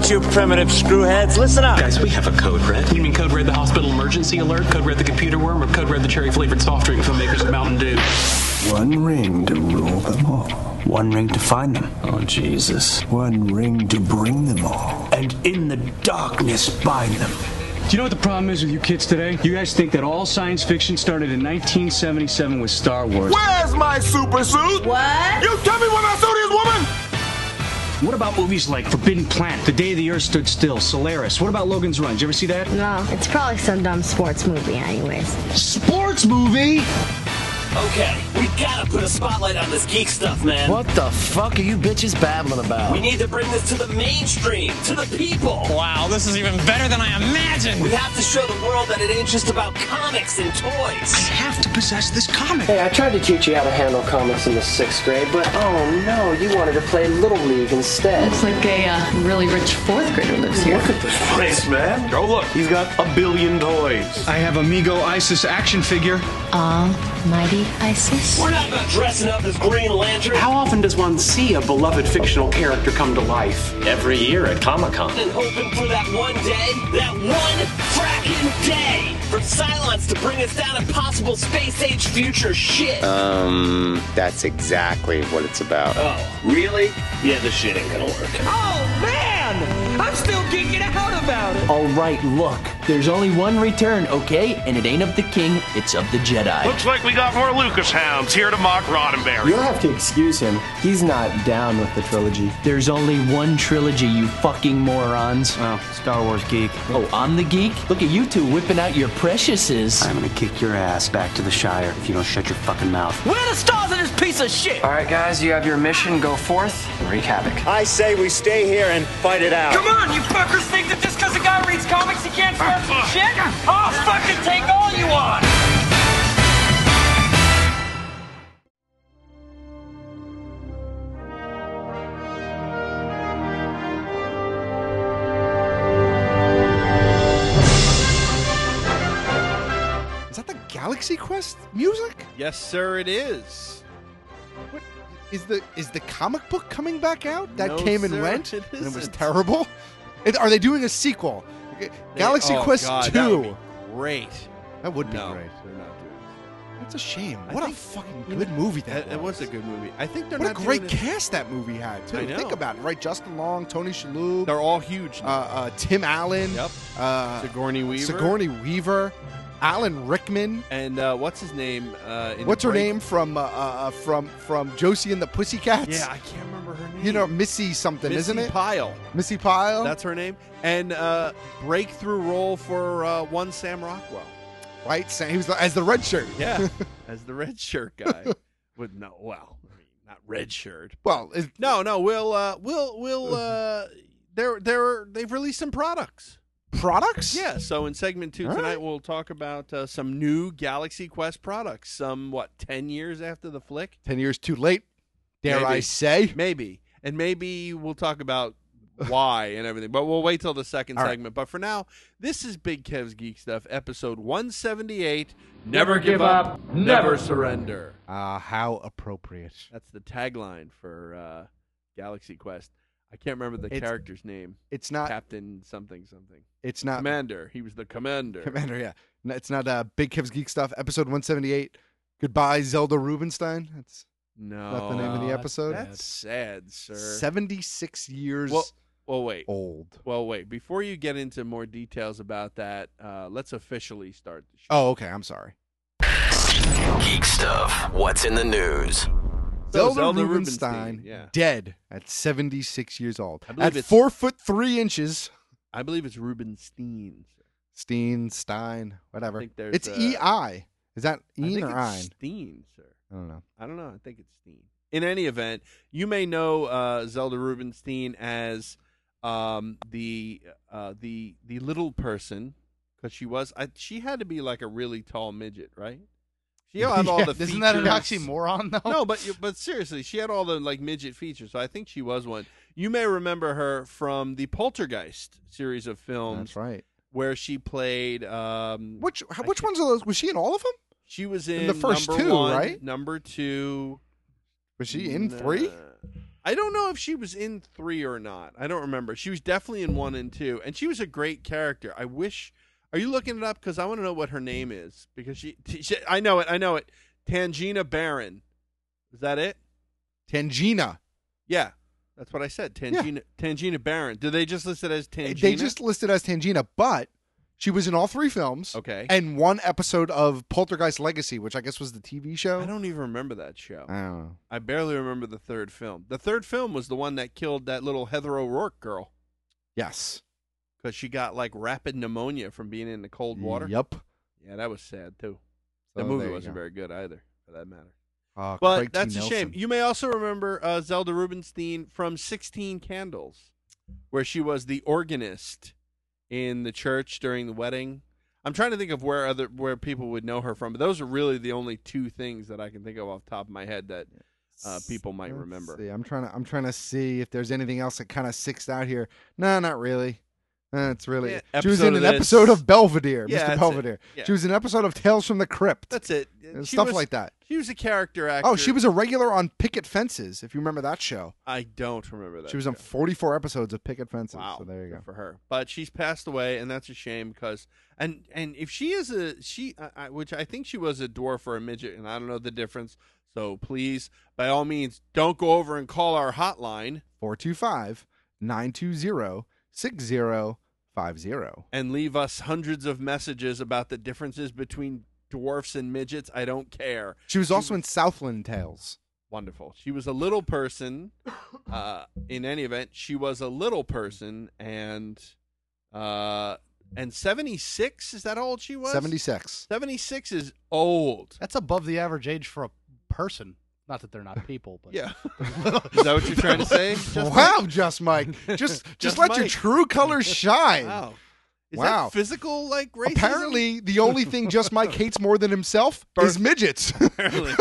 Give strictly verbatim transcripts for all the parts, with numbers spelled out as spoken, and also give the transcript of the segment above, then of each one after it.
right, you primitive screwheads, listen up. Guys, we have a code red. You mean code red the hospital emergency alert, code red the computer worm, or code red the cherry-flavored soft drink from makers of Mountain Dew? One ring to rule them all. One ring to find them. Oh, Jesus. One ring to bring them all. And in the darkness bind them. Do you know what the problem is with you kids today? You guys think that all science fiction started in nineteen seventy-seven with Star Wars. Where's my super suit? What? You tell me where my suit is, woman! What about movies like Forbidden Planet, The Day the Earth Stood Still, Solaris? What about Logan's Run? Did you ever see that? No, it's probably some dumb sports movie anyways. Sports movie? Okay, we gotta put a spotlight on this geek stuff, man. What the fuck are you bitches babbling about? We need to bring this to the mainstream, to the people. Wow, this is even better than I imagined. We have to show the world that it ain't just about comics and toys. I have to possess this comic. Hey, I tried to teach you how to handle comics in the sixth grade, but oh no, you wanted to play Little League instead. Looks like a uh, really rich fourth grader lives here. Look at this place, man. Oh, look, he's got a billion toys. I have Amigo Isis action figure. Almighty Isis. We're not about dressing up as Green Lantern. How often does one see a beloved fictional character come to life? Every year at Comic-Con. And hoping for that one day, that one fracking day, for Cylons to bring us down impossible space-age future shit. Um, that's exactly what it's about. Oh, really? Yeah, this shit ain't gonna work. Oh, man! I'm still geeking out about it. All right, look, there's only one return, okay? And it ain't of the king, it's of the Jedi. Looks like we got more Lucas hounds here to mock Roddenberry. You'll have to excuse him. He's not down with the trilogy. There's only one trilogy, you fucking morons. Well, Star Wars geek. Oh, I'm the geek? Look at you two whipping out your preciouses. I'm gonna kick your ass back to the Shire if you don't shut your fucking mouth. Where are the stars of this piece of shit? All right, guys, you have your mission. Go forth and wreak havoc. I say we stay here and fight it out. Come on, you fuckers think that just because a guy reads comics he can't start some shit? I'll fucking take all you want! Is that the Galaxy Quest music? Yes, sir, it is. What is the is the comic book coming back out? That No, came and sir, went, it and it was isn't. terrible. It- are they doing a sequel? Galaxy They- oh, Quest God, two. That would be great. That would be no, great. they're not doing it. That's a shame. I What a think- fucking you good know, movie that It, it was a good movie. I think they're What a not great doing it- cast that movie had too. I know. Think about it, right? Justin Long, Tony Shalhoub, They're all huge. uh, uh, Tim Allen, Yep. uh, Sigourney Weaver. Sigourney Weaver, Alan Rickman. And uh, what's his name? Uh, in What's the her break? name from uh, uh, from from Josie and the Pussycats? Yeah, I can't remember her name. You know, Missy something, Missy isn't it? Pyle. Missy Pyle. That's her name. And uh, breakthrough role for uh, one Sam Rockwell. right. Sam, he was the, as the red shirt. Yeah, as the red shirt guy. With no, well, I mean, not red shirt. Well, it, No, no, we'll, uh, we'll, we'll. Uh, they're, they're, they've released some products. products. Yeah. So in segment two All tonight, right. we'll talk about uh, some new Galaxy Quest products. Some what, ten years after the flick? Ten years too late. Dare Maybe. I say? Maybe, and maybe we'll talk about why and everything. But we'll wait till the second All right. segment. But for now, this is Big Kev's Geek Stuff, episode one seventy-eight. Never give up, never surrender. Ah, how appropriate. That's the tagline for uh, Galaxy Quest. I can't remember the It's- character's name. It's not. Captain something something. It's not. Commander. He was the commander. Commander. Yeah. No, it's not. Uh, Big Kev's Geek Stuff, episode one seventy-eight. Goodbye, Zelda Rubinstein. That's No, Not the name of the that's- episode? That's sad, sir. seventy-six years Well, well, wait. old. Well, wait. Before you get into more details about that, uh, let's officially start the show. Oh, okay. I'm sorry. Geek stuff. What's in the news? So, Zelda, Zelda Rubinstein, Rubinstein, yeah. dead at seventy-six years old. I believe At it's- four foot three inches. I believe it's Rubenstein. sir. Steen, Stein, whatever. think there's, It's uh, E I. Is that I Een think or it's Ein? Steen, sir. I don't know. I don't know. I think it's Steen. In any event, you may know uh, Zelda Rubinstein as um, the uh, the the little person because she was. I, she had to be like a really tall midget, right? She had all Yeah, the. Isn't that an features. oxymoron, though? No, but but seriously, she had all the like midget features. So I think she was one. You may remember her from the Poltergeist series of films. That's right. Where she played. Um, Which which ones of those? Was she in all of them? She was in, In the first number two, one, right? Number two. Was she in three? I don't know if she was in three or not. I don't remember. She was definitely in one and two, and she was a great character. I wish. Are you looking it up? Because I want to know what her name is. Because she, she, I know it. I know it. Tangina Barron. Is that it? Tangina. Yeah, that's what I said. Tangina. Yeah. Tangina Barron. Do they just list it as Tangina? They just listed as Tangina, but she was in all three films. Okay. And one episode of Poltergeist Legacy, which I guess was the T V show. I don't even remember that show. I don't know. I barely remember the third film. The third film was the one that killed that little Heather O'Rourke girl. Yes. Because she got like rapid pneumonia from being in the cold water. Yep. Yeah, that was sad too. So the movie there you wasn't go. very good either, for that matter. Uh, but Craig T. that's a Nelson. shame. You may also remember uh, Zelda Rubinstein from sixteen Candles, where she was the organist in the church during the wedding. I'm trying to think of where other where people would know her from, but those are really the only two things that I can think of off the top of my head that uh, people might Let's remember. see. I'm trying to. I'm trying to see if there's anything else that kind of sticks out here. No, not really. That's really. Yeah, she was in episode an of this. episode of Belvedere, Yeah, Mister that's Belvedere. it. Yeah. She was in an episode of Tales from the Crypt. That's it. And She stuff was- like that. She was a character actor. Oh, she was a regular on Picket Fences. If you remember that show, I don't remember that. she was on show. forty-four episodes of Picket Fences. Wow, So there you good go. for her. But she's passed away, and that's a shame because and and if she is a she, uh, I, which I think she was a dwarf or a midget, and I don't know the difference. So please, by all means, don't go over and call our hotline four two five, nine two zero, six zero five zero and leave us hundreds of messages about the differences between dwarfs and midgets. I don't care. She was also in Southland Tales. Wonderful. She was a little person. Uh, in any event, she was a little person, and uh, and seventy-six. Is that how old she was? seventy-six. seventy-six is old. That's above the average age for a person. Not that they're not people, but Yeah. Is that what you're trying to say? Just wow, Mike? Just Mike. Just just, Just let your Mike. true colors shine. Wow. Is Wow. that physical like racism? Apparently, the only thing Just Mike hates more than himself is midgets. Apparently.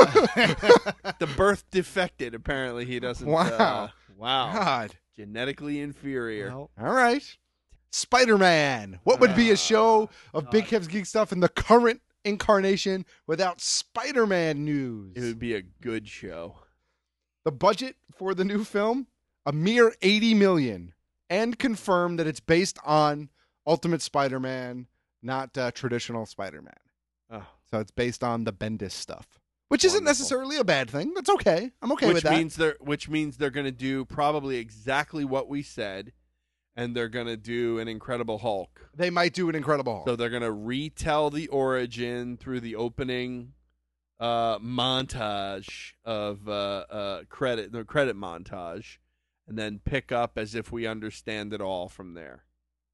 The birth defected. Apparently, he doesn't. Wow. Uh, wow. God. Genetically inferior. All right. Spider-Man. What would be a show of Big Kev's Geek Stuff in the current incarnation without Spider-Man news? It would be a good show. The budget for the new film, a mere eighty million dollars, and confirmed that it's based on Ultimate Spider-Man, not uh, traditional Spider-Man. Oh. So it's based on the Bendis stuff, which isn't Wonderful. necessarily a bad thing. That's okay. I'm okay which with that. means they're which means they're going to do probably exactly what we said, and they're going to do an Incredible Hulk. They might do an Incredible Hulk. So they're going to retell the origin through the opening uh, montage of uh, uh, credit, the credit montage, and then pick up as if we understand it all from there.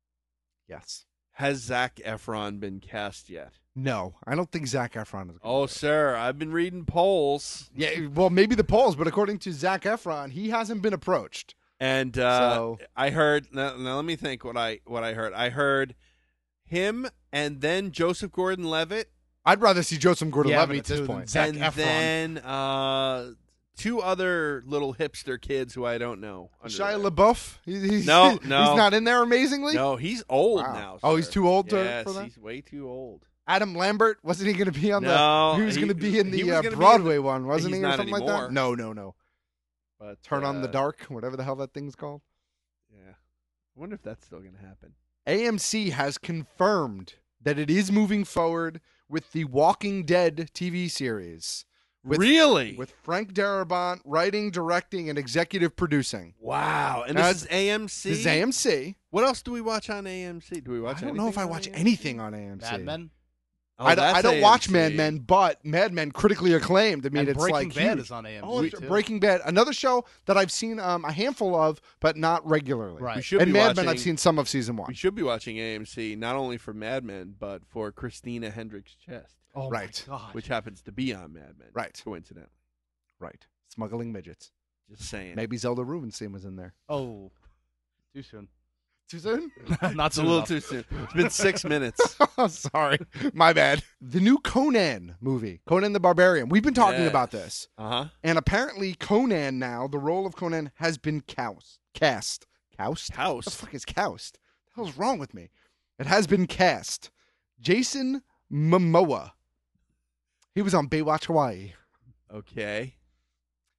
Yes. Has Zac Efron been cast yet? No, I don't think Zac Efron is. Oh, sir, I've been reading polls. Yeah, well, maybe the polls, but according to Zac Efron, he hasn't been approached. And uh, So- I heard. Now, now let me think. What I what I heard. I heard him, and then Joseph Gordon-Levitt, I'd rather see Joseph Gordon-Levitt me at this too, point. Zac and Efron. then uh, two other little hipster kids who I don't know. under Shia there. LaBeouf? He- he's, No, he's no. not in there amazingly? No, he's old Wow. now. Oh, sir. he's too old to- Yes, for that? he's way too old. Adam Lambert, wasn't he going to be on No, the... He was he- going to be in he the was uh, gonna be in Broadway the- one, wasn't he's he, or not something like anymore. that? No, no, no. But Turn on the uh, Dark, whatever the hell that thing's called. Yeah, I wonder if that's still going to happen. A M C has confirmed that it is moving forward with the Walking Dead T V series. With, Really? With Frank Darabont writing, directing, and executive producing. Wow. And Uh, this is A M C? This is A M C. What else do we watch on A M C? Do we watch I don't know if I anything on watch A M C? anything on A M C. Mad Men. Oh, I don't, I that's don't watch A M C. Mad Men, but Mad Men critically acclaimed. I mean, And it's Breaking like Bad huge. is on A M C Oh, too. Breaking Bad, another show that I've seen um, a handful of, but not regularly. Right. We should And be Mad Men, watching- I've seen some of season one. We should be watching A M C not only for Mad Men, but for Christina Hendricks' Chest, Oh Right. my God. which happens to be on Mad Men. Right. Coincidentally. Right, smuggling midgets. Just saying. Maybe Zelda Rubinstein was in there. Oh, too soon. Too soon? Not It's a soon little enough. too soon. It's been six minutes. Sorry, my bad. The new Conan movie, Conan the Barbarian. We've been talking Yes. about this, Uh-huh. and apparently Conan now, the role of Conan has been cast. Cast. Cast. What the House. fuck is cast? What the hell's wrong with me? It has been cast. Jason Momoa. He was on Baywatch Hawaii. Okay.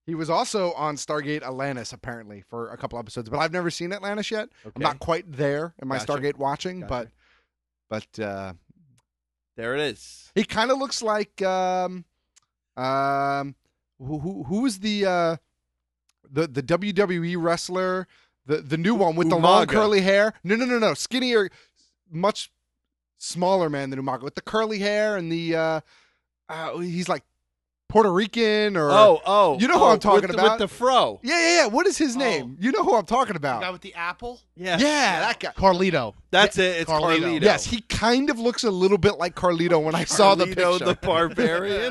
He was also on Stargate Atlantis, apparently, for a couple episodes, but I've never seen Atlantis yet. Okay. I'm not quite there in my Gotcha. Stargate watching, Gotcha. but but uh, There it is. he kind of looks like um um who who who was the uh the the W W E wrestler, the the new one with the long Umaga. curly hair? No, no, no, no, skinnier, much smaller man than Umaga with the curly hair and the uh, uh he's like Puerto Rican or Oh, oh. you know oh, who I'm talking with the, about? With the fro. Yeah, yeah, yeah. What is his name? You know who I'm talking about? The guy with the apple? Yeah. Yeah, that guy. Carlito. That's it. It's Carlito. Carlito. Yes, he kind of looks a little bit like Carlito when I saw the Carlito picture. the Barbarian.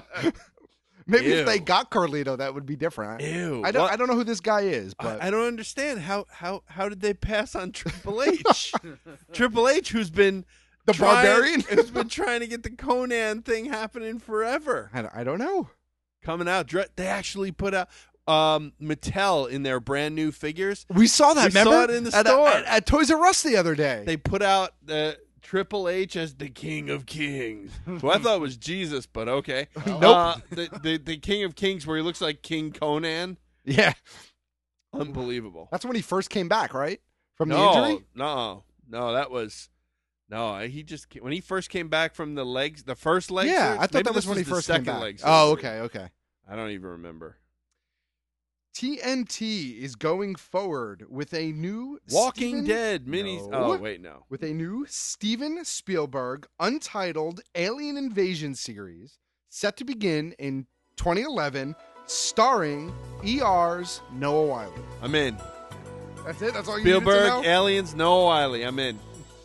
Maybe if they Ew. got Carlito, that would be different. Ew. I don't. What? I don't know who this guy is, but I, I don't understand how how how did they pass on Triple H? Triple H, who's been The trying- Barbarian? who's been trying to get the Conan thing happening forever. I, I don't know. Coming out, dre- they actually put out um, Mattel in their brand new figures. We saw that. We remember saw it in the at, store. at, at Toys R Us the other day. They put out the Triple H as the King of Kings, who I thought was Jesus, but okay. Nope. Uh, the, the the King of Kings, where he looks like King Conan. Yeah, Unbelievable. that's when he first came back, right? From the no, injury. no, no. That was no. He just when he first came back from the legs, the first leg. Yeah, surgery- I thought maybe that was this when he the first second came back. leg Oh, surgery. okay, okay. I don't even remember. T N T is going forward with a new Walking Steven- Dead mini. No. Oh wait, no. with a new Steven Spielberg untitled Alien Invasion series set to begin in twenty eleven, starring E R's Noah Wyle. I'm in. That's it. That's all you Spielberg, need to know. Aliens, Noah Wiley. I'm in.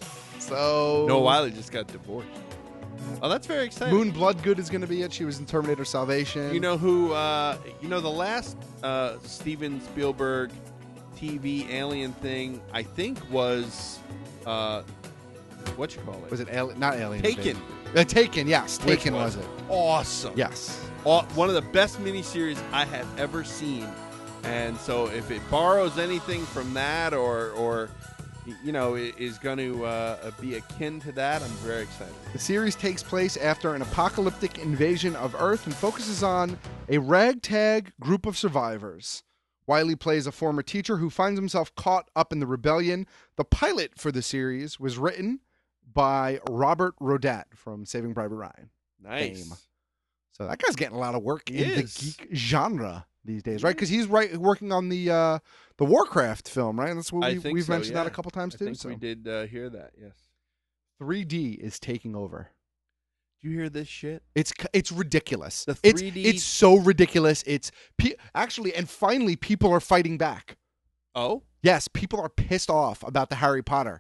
So Noah Wiley just got divorced. Oh, that's very exciting. Moon Bloodgood is going to be it. She was in Terminator Salvation. You know who? Uh, you know the last uh, Steven Spielberg T V alien thing. I think was uh, what you call it? was it Alien? Not Alien. Taken. Invasion. Uh, Taken. Yes, Which Taken was, it? Awesome. Yes. Aw- one of the best miniseries I have ever seen. And so, if it borrows anything from that, or or you know, i- is going to uh, be akin to that, I'm very excited. The series takes place after an apocalyptic invasion of Earth and focuses on a ragtag group of survivors. Wiley plays a former teacher who finds himself caught up in the rebellion. The pilot for the series was written by Robert Rodat from Saving Private Ryan. Nice. Fame. So that guy's getting a lot of work He in is. the geek genre these days, right? Because he's right working on the uh, the Warcraft film, right? And that's what I we, think we've so, mentioned that yeah. a couple times I too. think So we did uh, hear that. Yes. three D is taking over. Do you hear this shit? It's it's ridiculous. The It's three D it's so ridiculous. It's pe- actually, and finally, people are fighting back. Oh, Yes, people are pissed off about the Harry Potter.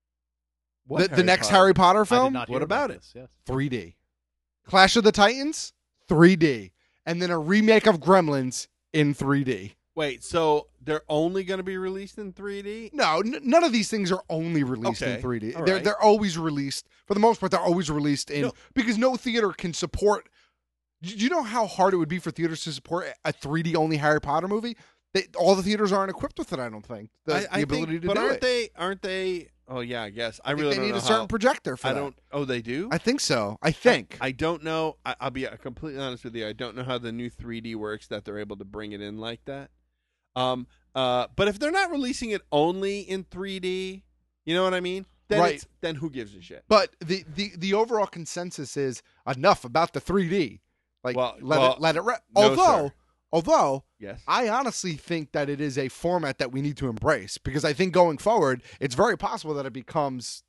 what the, the Harry next Potter? Harry Potter I did film, not hear What about it? this, Yes. three D. Clash of the Titans, three D, and then a remake of Gremlins in three D. Wait, so they're only going to be released in three D? No, n- none of these things are only released Okay, in three D. all They're right. they're always released for the most part. They're always released in No. because no theater can support. Do you know how hard it would be for theaters to support a three D only Harry Potter movie? They, all the theaters aren't equipped with it. I don't think the, I, the I ability think, to but do aren't it. they? Aren't they? Oh yeah, I guess. I, I think really they don't need know a certain how- projector for I that. don't. Oh, they do. I think so. I think. I don't know. I, I'll be completely honest with you. I don't know how the new three D works that they're able to bring it in like that. Um. Uh. But if they're not releasing it only in three D, you know what I mean? Then Right. It's, then who gives a shit? but the, the the overall consensus is enough about the three D. Like Well- let well, it let it. Re- no, although sir. although Yes. I honestly think that it is a format that we need to embrace because I think going forward, it's very possible that it becomes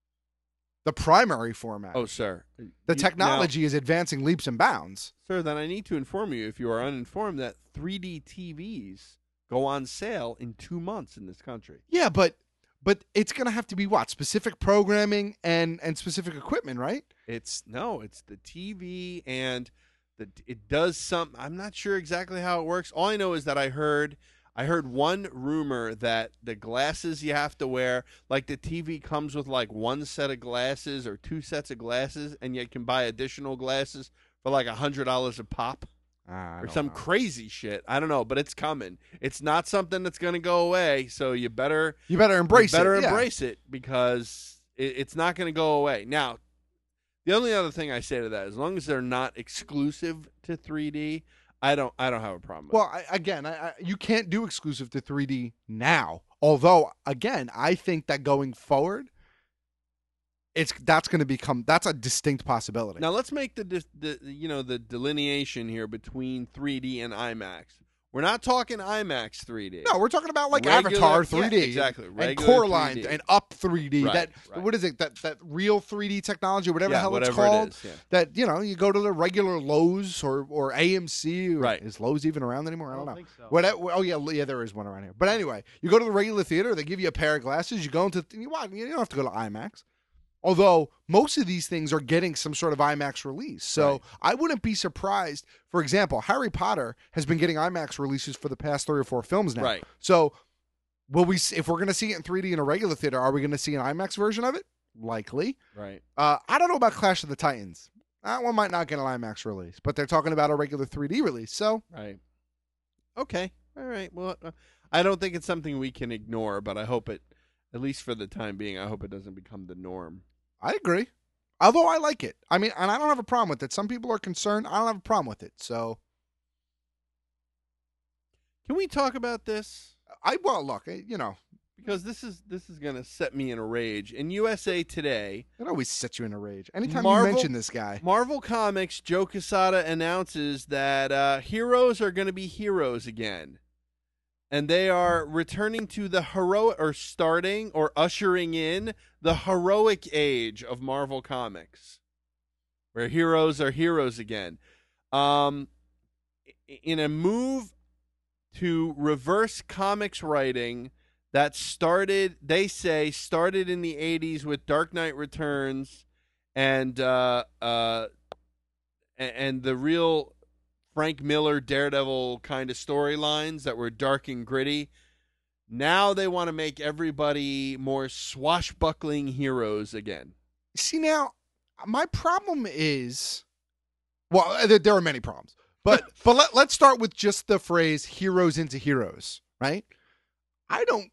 the primary format. Oh, sir. the You- technology is advancing leaps and bounds. now, sir. Then I need to inform you, if you are uninformed, that three D T Vs go on sale in two months in this country. Yeah, but but it's going to have to be what? Specific programming and and specific equipment, right? It's no, it's the T V and the it does some. I'm not sure exactly how it works. All I know is that I heard I heard one rumor that the glasses you have to wear, like the T V comes with like one set of glasses or two sets of glasses, and you can buy additional glasses for like a hundred dollars a pop. I Or don't some know. crazy shit. I don't know, but it's coming. It's not something that's going to go away. So you better You better embrace you better it. yeah. embrace it because it, it's not going to go away. Now, the only other thing I say to that, as long as they're not exclusive to three D, I don't. I don't have a problem. With Well, I, again, I, I, you can't do exclusive to three D now. Although, again, I think that going forward, it's that's going to become that's a distinct possibility. Now let's make the, dis- the you know the delineation here between three D and IMAX. We're not talking IMAX three D. No, we're talking about like Regular- Avatar three D, yeah, exactly. and Regular Coraline three D. and Up three D. Right, that right. what is it? That that real three D technology, whatever Yeah, the hell it's whatever it called. is, yeah. That you know, you go to the regular Lowe's or or A M C. Or, Right. Is Lowe's even around anymore? I don't, don't know. think so. What? Oh yeah, yeah, there is one around here. But anyway, you go to the regular theater. They give you a pair of glasses. You go into you watch. You don't have to go to IMAX. Although most of these things are getting some sort of IMAX release. So Right. I wouldn't be surprised. For example, Harry Potter has been getting IMAX releases for the past three or four films now. Right. So will we, if we're going to see it in three D in a regular theater, are we going to see an IMAX version of it? Likely. Right. Uh, I don't know about Clash of the Titans. That one might not get an IMAX release, but they're talking about a regular three D release. So Right. Okay. All right. Well, uh, I don't think it's something we can ignore, but I hope it, at least for the time being, I hope it doesn't become the norm. I agree. Although I like it. I mean, and I don't have a problem with it. Some people are concerned. I don't have a problem with it. So Can we talk about this? I well look, eh, you know, Because this is this is going to set me in a rage. In U S A Today, it always sets you in a rage. Anytime Marvel- you mention this guy. Marvel Comics, Joe Quesada announces that uh, heroes are going to be heroes again. And they are returning to the heroic, or starting, or ushering in the heroic age of Marvel Comics, where heroes are heroes again. Um, in a move to reverse comics writing that started, they say, started in the eighties with Dark Knight Returns and uh, uh, and the real Frank Miller Daredevil kind of storylines that were dark and gritty. Now they want to make everybody more swashbuckling heroes again. See, now, my problem is, well, there, there are many problems, but but let, let's start with just the phrase "heroes into heroes," right? I don't,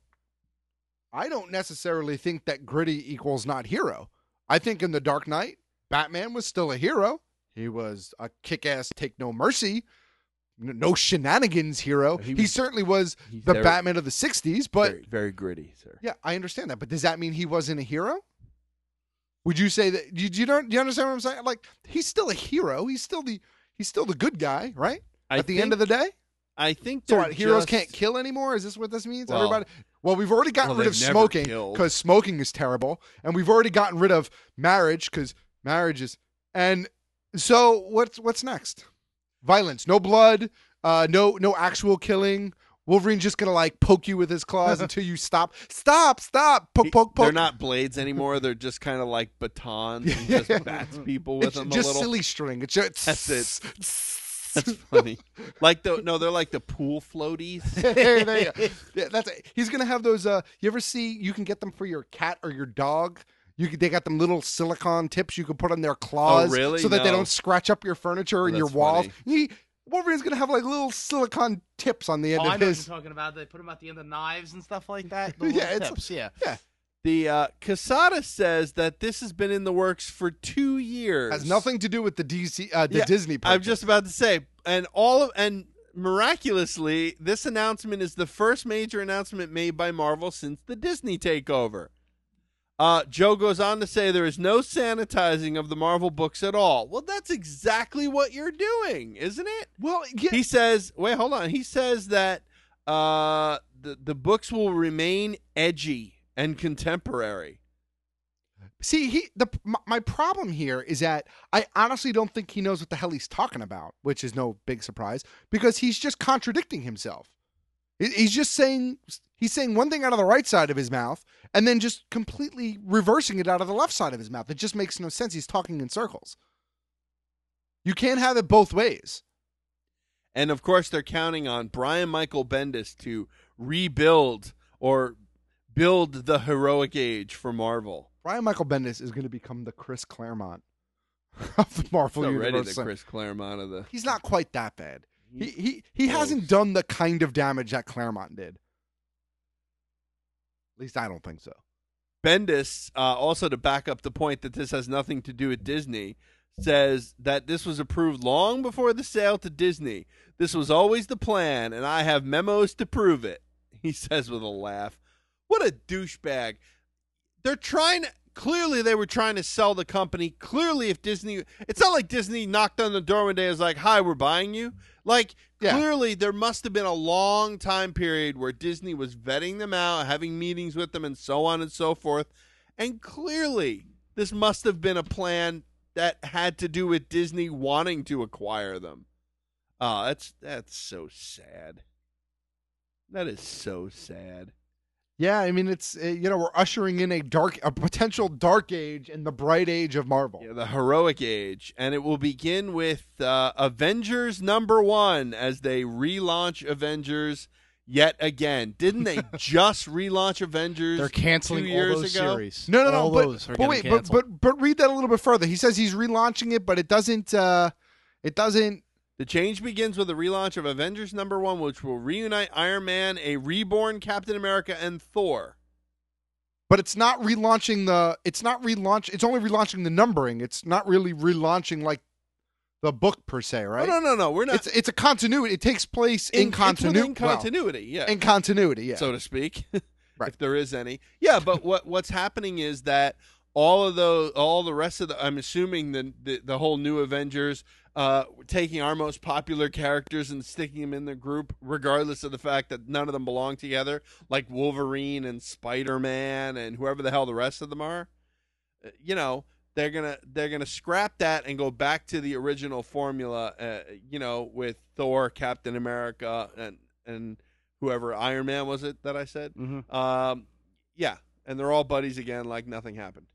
I don't necessarily think that gritty equals not hero. I think in The Dark Knight, Batman was still a hero. He was a kick-ass, take no mercy, n- no shenanigans hero. He He, was- certainly was he's the very- Batman of the sixties, but Very, very gritty, sir. yeah, I understand that. But does that mean he wasn't a hero? Would you say that? Do you, do you, don't, do you understand what I'm saying? Like, he's still a hero. He's still the he's still the good guy, right? I At the end of the day. I think So they're what, heroes just- can't kill anymore? Is this what this means? Well- Everybody. Well, we've already gotten well, rid of they've never smoking killed. because smoking is terrible, and we've already gotten rid of marriage because marriage is. And so what's what's next? Violence, no blood, uh, no no actual killing. Wolverine's just gonna like poke you with his claws until you stop. Stop! Stop! Poke! Poke! Poke! They're not blades anymore. They're just kind of like batons. And just bats people with It's them just a little. silly string. It's just That's it. That's funny. Like the no, they're like the pool floaties. there, there you go. Yeah, that's it. He's gonna have those. Uh, you ever see? You can get them for your cat or your dog. You can, they got them little silicone tips you can put on their claws, Oh, really? so that they No. don't scratch up your furniture and your That's walls. funny. He, Wolverine's gonna have like little silicone tips on the end Oh, I of know his. what you're talking about. They put them at the end of knives and stuff like that. The Yeah, little it's- tips, yeah. Yeah, The uh, Quesada says that this has been in the works for two years. has nothing to do with the D C, uh, the Yeah, Disney. I'm purchase. just about to say, and all of and miraculously, this announcement is the first major announcement made by Marvel since the Disney takeover. Uh, Joe goes on to say there is no sanitizing of the Marvel books at all. Well, that's exactly what you're doing, isn't it? Well, yeah. He says, wait, hold on. He says that uh, the the books will remain edgy and contemporary. See, he the my, my problem here is that I honestly don't think he knows what the hell he's talking about, which is no big surprise because he's just contradicting himself. He- He's just saying he's saying one thing out of the right side of his mouth and then just completely reversing it out of the left side of his mouth. It just makes no sense. He's talking in circles. You can't have it both ways. And of course, they're counting on Brian Michael Bendis to rebuild or build the heroic age for Marvel. Brian Michael Bendis is going to become the Chris Claremont of the Marvel He's already universe. the Chris Claremont of the. He's not quite that bad. He he he hasn't done the kind of damage that Claremont did. At least I don't think so. Bendis, uh, also to back up the point that this has nothing to do with Disney, says that this was approved long before the sale to Disney. This was always the plan, and I have memos to prove it, he says with a laugh. What a douchebag. They're trying to, clearly they were trying to sell the company. Clearly if Disney, it's not like Disney knocked on the door one day and was like, hi, we're buying you. Like, yeah. Clearly there must have been a long time period where Disney was vetting them out, having meetings with them and so on and so forth. And clearly this must have been a plan that had to do with Disney wanting to acquire them. Oh, that's that's so sad. That is so sad. Yeah, I mean, it's, uh, you know, we're ushering in a dark, a potential dark age in the bright age of Marvel. Yeah, the heroic age. And it will begin with uh, Avengers number one as they relaunch Avengers yet again. Didn't they just relaunch Avengers They're canceling two years all those ago? series. No, no, no. All But, those are but wait, getting but, but but read that a little bit further. He says he's relaunching it, but it doesn't. Uh, it doesn't. The change begins with the relaunch of Avengers number one, which will reunite Iron Man, a reborn Captain America, and Thor. But it's not relaunching the. It's not relaunch. It's only relaunching the numbering. It's not really relaunching like the book per se, right? No, no, no, no. We're not. It's it's a continuity. It takes place in, in continuity. In continuity, well, yeah. In continuity, yeah. So to speak, right. If there is any. Yeah, but what what's happening is that all of those, all the rest of the, I'm assuming the the, the whole new Avengers. Uh, taking our most popular characters and sticking them in the group, regardless of the fact that none of them belong together, like Wolverine and Spider-Man and whoever the hell the rest of them are. Uh, you know, they're gonna they're gonna scrap that and go back to the original formula. Uh, you know, with Thor, Captain America, and and whoever Iron Man was it that I said. Mm-hmm. Um, yeah, and they're all buddies again, like nothing happened.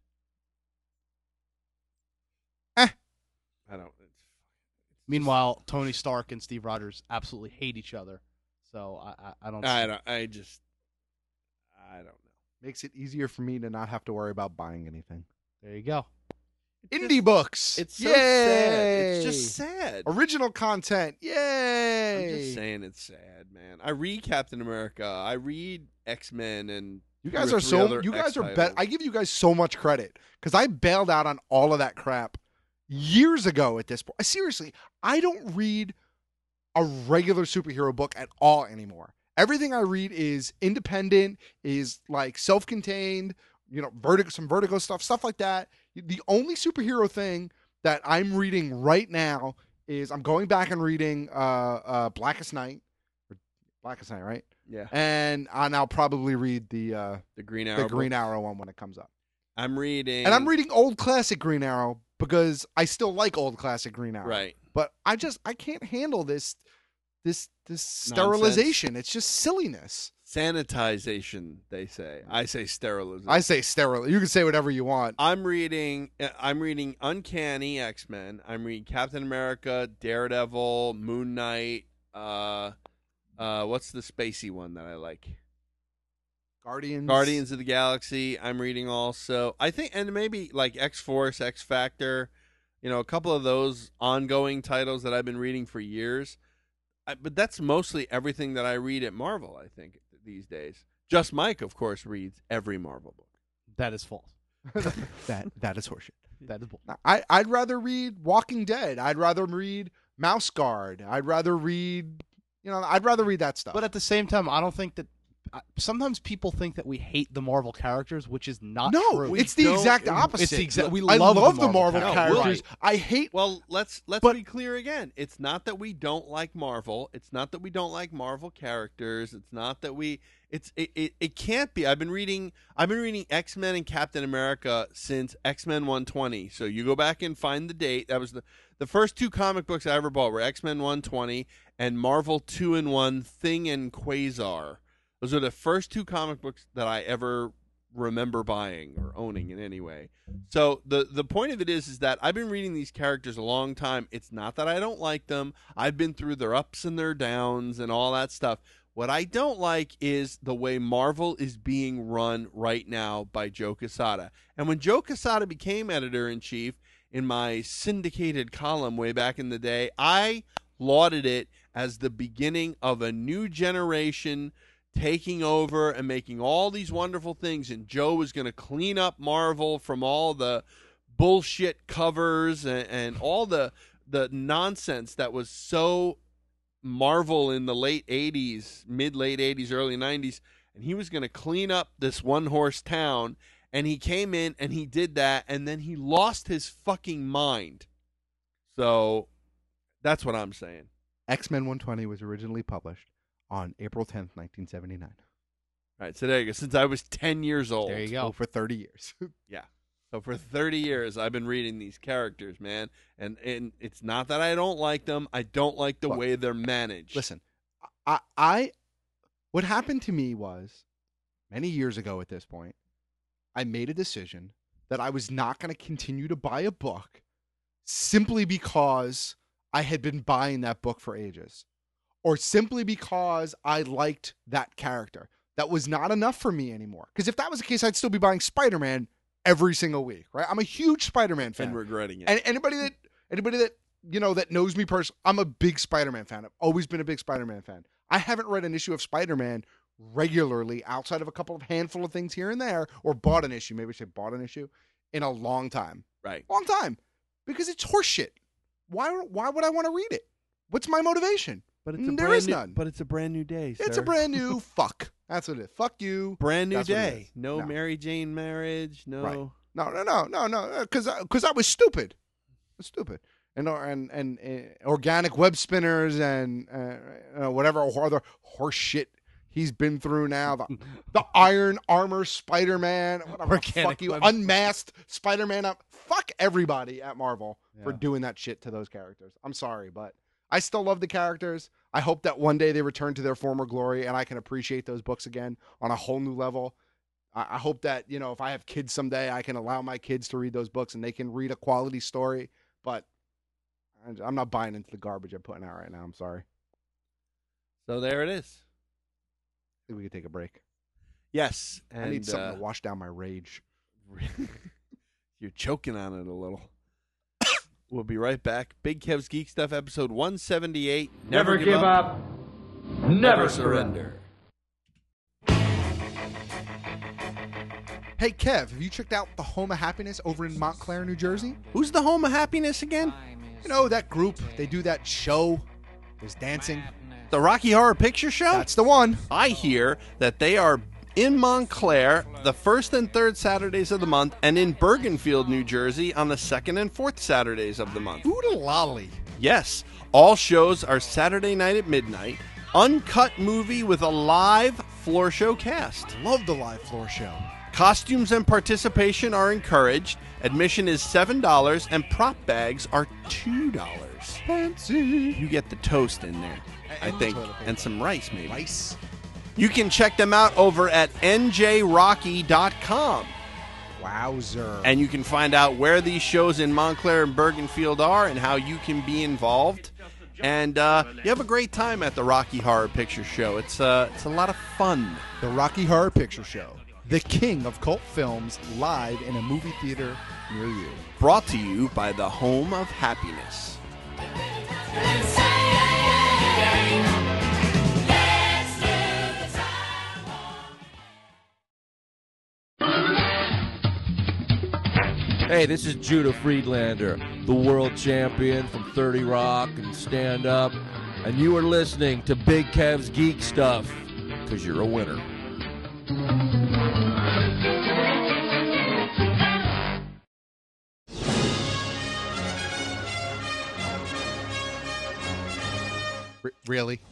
Eh. I don't. Meanwhile, Tony Stark and Steve Rogers absolutely hate each other. So I, I, I don't. I don't. I just. I don't know. Makes it easier for me to not have to worry about buying anything. There you go. Indie just, books. It's so Yay! sad. It's just sad. Original content. Yay! I'm just saying it's sad, man. I read Captain America. I read X-Men, and you guys are so. You guys are. Be- I give you guys so much credit because I bailed out on all of that crap years ago at this point. Seriously, I don't read a regular superhero book at all anymore. Everything I read is independent, is like self-contained, you know, Vertigo, some Vertigo stuff, stuff like that. The only superhero thing that I'm reading right now is I'm going back and reading uh, uh, Blackest Night. Blackest Night, right? Yeah. And, and I'll probably read the uh, the Green Arrow the Green books. Arrow one when it comes up. I'm reading, and I'm reading old classic Green Arrow because I still like old classic Green Arrow. Right. But I just I can't handle this this this sterilization. Nonsense. It's just silliness. Sanitization, they say. I say sterilization. I say sterile. You can say whatever you want. I'm reading I'm reading Uncanny X-Men. I'm reading Captain America, Daredevil, Moon Knight, uh uh what's the spacey one that I like? Guardians. Guardians of the Galaxy. I'm reading also. I think, and maybe like X-Force, X-Factor, you know, a couple of those ongoing titles that I've been reading for years. I, but that's mostly everything that I read at Marvel, I think, these days. Just Mike, of course, reads every Marvel book. That is false. that that is horseshit. That is bull. I I'd rather read Walking Dead. I'd rather read Mouse Guard. I'd rather read, you know, I'd rather read that stuff. But at the same time, I don't think that. Sometimes people think that we hate the Marvel characters, which is not no, true. it's the exact opposite. It's the exact. We I love, love the Marvel, the Marvel characters. characters. Right. I hate. Well, let's let's but, be clear again. It's not that we don't like Marvel. It's not that we don't like Marvel characters. It's not that we. It's it, it, it can't be. I've been reading. I've been reading X-Men and Captain America since X-Men one twenty. So you go back and find the date. That was the the first two comic books I ever bought were X-Men one twenty and Marvel two in one Thing and Quasar. Those are the first two comic books that I ever remember buying or owning in any way. So the the point of it is, is that I've been reading these characters a long time. It's not that I don't like them. I've been through their ups and their downs and all that stuff. What I don't like is the way Marvel is being run right now by Joe Quesada. And when Joe Quesada became editor-in-chief in my syndicated column way back in the day, I lauded it as the beginning of a new generation taking over and making all these wonderful things, and Joe was going to clean up Marvel from all the bullshit covers and, and all the the nonsense that was so Marvel in the late eighties, mid late eighties, early nineties, and he was going to clean up this one horse town, and he came in and he did that, and then he lost his fucking mind. So that's what I'm saying. X-Men one twenty was originally published on April tenth, nineteen seventy-nine. All right, so there you go. Since I was ten years old. There you go. So for thirty years. Yeah. So for thirty years, I've been reading these characters, man. And and it's not that I don't like them. I don't like the Look, way they're managed. Listen, I, I, what happened to me was, many years ago at this point, I made a decision that I was not going to continue to buy a book simply because I had been buying that book for ages, or simply because I liked that character. That was not enough for me anymore. Because if that was the case, I'd still be buying Spider-Man every single week, right? I'm a huge Spider-Man fan. And regretting it. And anybody that, anybody that, you know, that knows me personally, I'm a big Spider-Man fan. I've always been a big Spider-Man fan. I haven't read an issue of Spider-Man regularly outside of a couple of handful of things here and there, or bought an issue, maybe I should bought an issue, in a long time. Right. Long time. Because it's horseshit. Why, why would I want to read it? What's my motivation? But it's a there brand is new, none. But it's a brand new day, It's sir. a brand new fuck. That's what it is. Fuck you. Brand new That's what it day. is. No, No. Mary Jane marriage. No. Right. No, no, no, no, no. Because because I was stupid. I was stupid. And and and, and organic web spinners and uh, uh, whatever other horse shit he's been through now. The, the Iron Armor Spider-Man. Whatever. Organic Fuck you. web- Unmasked Spider-Man. Up. Fuck everybody at Marvel for Yeah. doing that shit to those characters. I'm sorry, but I still love the characters. I hope that one day they return to their former glory and I can appreciate those books again on a whole new level. I I hope that, you know, if I have kids someday, I can allow my kids to read those books and they can read a quality story. But I- I'm not buying into the garbage I'm putting out right now. I'm sorry. So there it is. I think we could take a break. Yes. And, I need something uh, to wash down my rage. You're choking on it a little. We'll be right back. Big Kev's Geek Stuff, episode one seventy-eight. Never, Never give up. up. Never, Never surrender. Hey, Kev, have you checked out the Home of Happiness over in Montclair, New Jersey? Who's the Home of Happiness again? You know, that group. They do that show. There's dancing. The Rocky Horror Picture Show? That's the one. I hear that they are in Montclair the first and third Saturdays of the month, and in Bergenfield, New Jersey on the second and fourth Saturdays of the month. Oodalolly. Yes, all shows are Saturday night at midnight. Uncut movie with a live floor show cast. Love the live floor show. Costumes and participation are encouraged. Admission is seven dollars, and prop bags are two dollars. Fancy. You get the toast in there, And I think, toilet paper. and some rice maybe. Rice. You can check them out over at N J rocky dot com. Wowzer. And you can find out where these shows in Montclair and Bergenfield are and how you can be involved. And uh, you have a great time at the Rocky Horror Picture Show. It's uh, it's a lot of fun. The Rocky Horror Picture Show. The king of cult films, live in a movie theater near you. Brought to you by the Home of Happiness. Hey, this is Judah Friedlander, the world champion from thirty Rock and Stand Up, and you are listening to Big Kev's Geek Stuff, because you're a winner. R- really?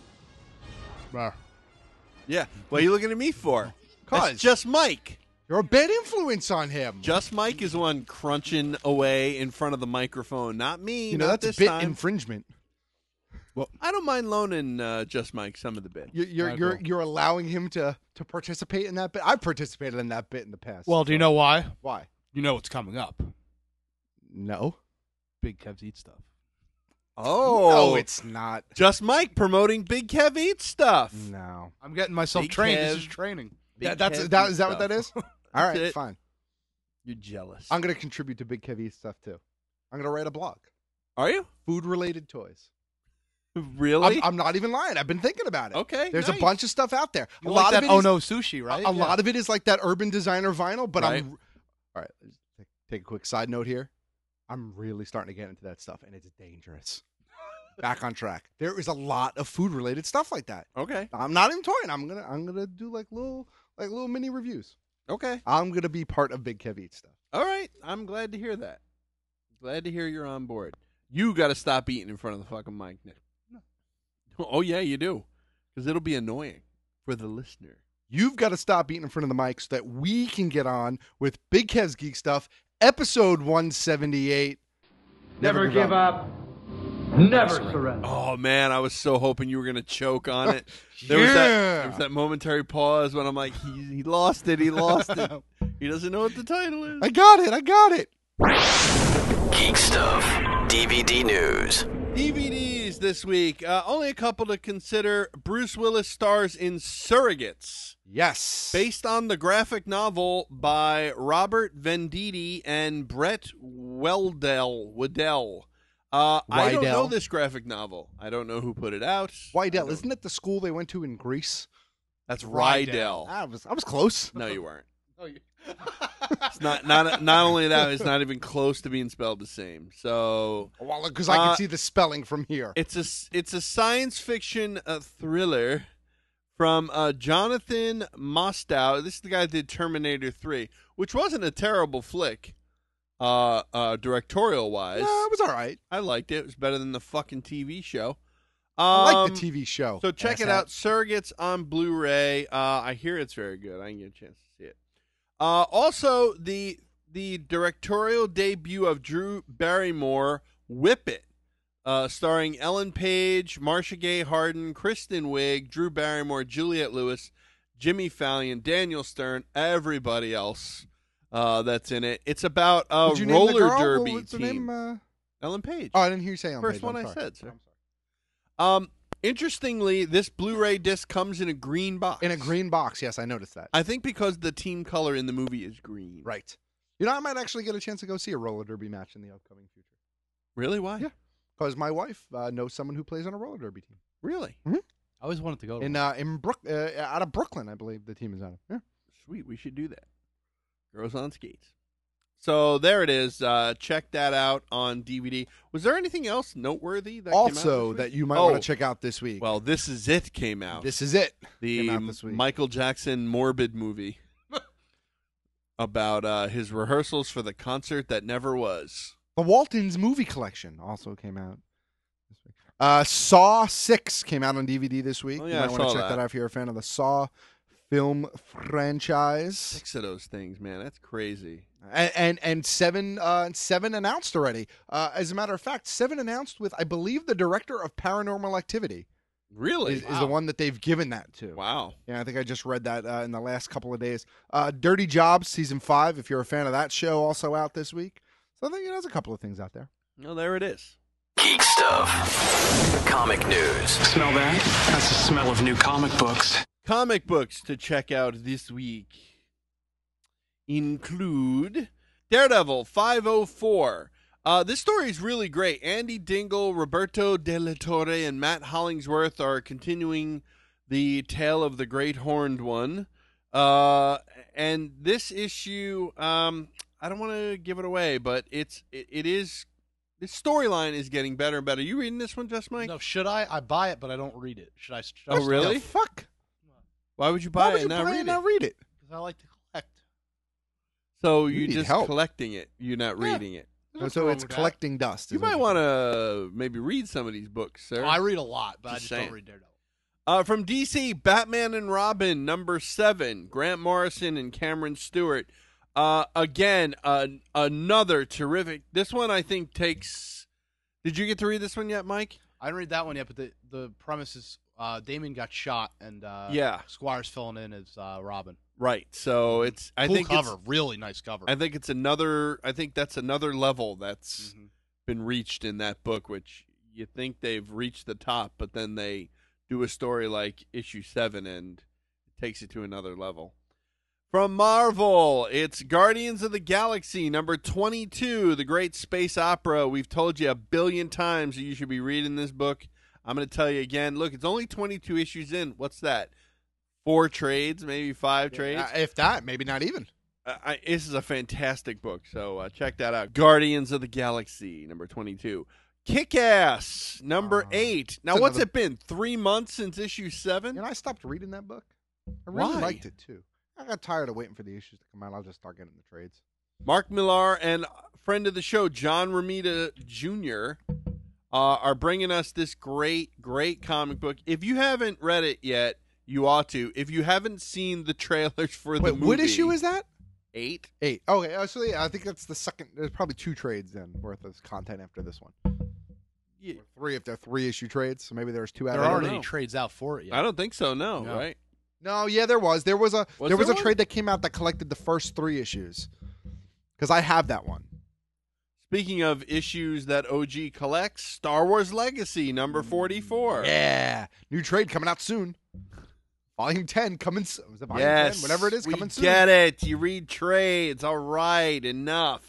Yeah. What are you looking at me for? Cause That's just Mike. You're a bad influence on him. Just Mike is the one crunching away in front of the microphone, not me. You know, not that's a this bit time. infringement. Well, I don't mind loaning uh, Just Mike some of the bit. You're you're Alright, you're, cool. you're allowing him to to participate in that bit. I've participated in that bit in the past. Well, do you know why? Why? You know what's coming up. No. Big Kev's Eat Stuff. Oh, No, it's not. Just Mike promoting Big Kev Eat Stuff. No. I'm getting myself Big trained. Kev. This is training. Big Yeah, that's Kev that Eat is that what that Stuff. is? All right, That's it. fine. You're jealous. I'm going to contribute to Big Kev Eats stuff too. I'm going to write a blog. Are you? Food related toys. Really? I'm, I'm not even lying. I've been thinking about it. Okay, There's nice. a bunch of stuff out there. You a like lot that of it is, Oh No Sushi, right? A, a Yeah. lot of it is like that urban designer vinyl, but Right. I'm all right. Let's take- Take a quick side note here. I'm really starting to get into that stuff, and it's dangerous. Back on track. There is a lot of food related stuff like that. Okay. I'm not even toying. I'm gonna I'm gonna do like little like little mini reviews. Okay. I'm gonna be part of Big Kev Eats stuff. All right. I'm glad to hear that. Glad to hear you're on board. You got to stop eating in front of the fucking mic, Nick. No. Oh yeah, you do, because it'll be annoying for the listener. You've got to stop eating in front of the mic so that we can get on with Big Kev's Geek Stuff, episode one seventy-eight. Never, Never give up. up. Never surrender. Oh man, I was so hoping you were gonna choke on it. There, yeah. was that, there was that momentary pause when I'm like, he, he lost it, he lost it. He doesn't know what the title is. I got it, I got it. Geek Stuff D V D news. D V Ds this week. Uh, only a couple to consider. Bruce Willis stars in Surrogates. Yes. Based on the graphic novel by Robert Venditti and Brett Weldell. Weddell. Uh, I don't know this graphic novel. I don't know who put it out. Wydell, isn't it the school they went to in Greece? That's Rydell. I was I was close. No, you weren't. Oh, you. It's not not not only that, it's not even close to being spelled the same. So, well, because I can uh, see the spelling from here. It's a it's a science fiction uh, thriller from uh, Jonathan Mostow. This is the guy that did Terminator three, which wasn't a terrible flick. Uh, uh, directorial wise, yeah, it was all right. I liked it. It was better than the fucking T V show. Um, I like the T V show. So check it out. Surrogates on Blu-ray. Uh, I hear it's very good. I didn't get a chance to see it. Uh, also the the directorial debut of Drew Barrymore, Whip It, uh, starring Ellen Page, Marcia Gay Harden, Kristen Wiig, Drew Barrymore, Juliette Lewis, Jimmy Fallon, Daniel Stern, everybody else. Uh, that's in it. It's about a roller derby What's team. The name, uh... Ellen Page. Oh, I didn't hear you say Ellen First Page. one I'm I sorry. said, sir. Um, interestingly, this Blu-ray disc comes in a green box. In a green box, yes, I noticed that. I think because the team color in the movie is green. Right. You know, I might actually get a chance to go see a roller derby match in the upcoming future. Really? Why? Yeah. Because my wife uh, knows someone who plays on a roller derby team. Really? Mm-hmm. I always wanted to go to in uh, in Brook uh, out of Brooklyn, I believe the team is out of. Yeah. Sweet. We should do that. Girls on skates. So there it is. Uh, check that out on D V D. Was there anything else noteworthy that also came out this week? that you might oh, want to check out this week? Well, This Is It came out. This Is It the came out this week. Michael Jackson morbid movie about uh, his rehearsals for the concert that never was. The Waltons movie collection also came out this week. Uh, Saw six came out on D V D this week. Oh, yeah, you might I want to saw check that. that out if you're a fan of the Saw film franchise. Six of those things, man. That's crazy. And and, and seven uh, seven announced already. Uh, as a matter of fact, seven announced with, I believe, the director of Paranormal Activity. Really? Is, wow. is the one that they've given that to. Wow. Yeah, I think I just read that uh, in the last couple of days. Uh, Dirty Jobs season five, if you're a fan of that show, also out this week. So I think you know, there's a couple of things out there. No, there it is. Geek Stuff. Comic news. Smell that? That's the smell of new comic books. Comic books to check out this week include Daredevil five oh four. Uh, this story is really great. Andy Dingle, Roberto De La Torre, and Matt Hollingsworth are continuing the tale of the Great Horned One. Uh, and this issue, um, I don't want to give it away, but it's it, it is the storyline is getting better and better. You reading this one, Just Mike? No, should I? I buy it, but I don't read it. Should I? Should Oh, I really? The fuck? Why would you buy Why would it you and not buy it read and it? not read it? Because I like to collect. So You you're need just help. collecting it. You're not Yeah. reading it. There's So nothing it's wrong with collecting dust. You is what might it want to maybe read some of these books, that. sir. Oh, I read a lot, but I Just just saying. don't read Daredevil. Uh, from D C, Batman and Robin, number seven, Grant Morrison and Cameron Stewart. Uh, again, uh, another terrific. This one I think takes. Did you get to read this one yet, Mike? I didn't read that one yet, but the the premise is uh, Damien got shot, and uh, Yeah. Squire's filling in as uh, Robin. Right. So it's. I Cool think cover, it's, really nice cover. I think it's another. I think that's another level that's Mhm. been reached in that book, which you think they've reached the top, but then they do a story like issue seven and it takes it to another level. From Marvel, it's Guardians of the Galaxy, number twenty-two, the great space opera. We've told you a billion times that you should be reading this book. I'm going to tell you again. Look, it's only twenty-two issues in. What's that? Four trades, maybe five trades? Uh, if that, maybe not even. I, this is a fantastic book, so uh, check that out. Guardians of the Galaxy, number twenty-two. Kick-Ass, number uh, eight. Now, what's another... it been? Three months since issue seven? And I stopped reading that book. I really Why? liked it, too. I got tired of waiting for the issues to come out. I'll just start getting the trades. Mark Millar and friend of the show, John Romita Junior, uh, are bringing us this great, great comic book. If you haven't read it yet, you ought to. If you haven't seen the trailers for Wait, the movie. What issue is that? Eight. Eight. Okay, oh, so yeah, I think that's the second. There's probably two trades then worth of content after this one. Yeah. Or three if they're three issue trades. So maybe there's two out. There aren't any trades out for it yet. I don't think so. No, no. right? No, yeah, there was. There was a was there was there a one? trade that came out that collected the first three issues. Because I have that one. Speaking of issues that O G collects, Star Wars Legacy number forty-four. Yeah, new trade coming out soon. Volume ten coming soon. Is it volume yes, ten? Whatever it is, we coming soon. Get it. You read trades. All right, enough.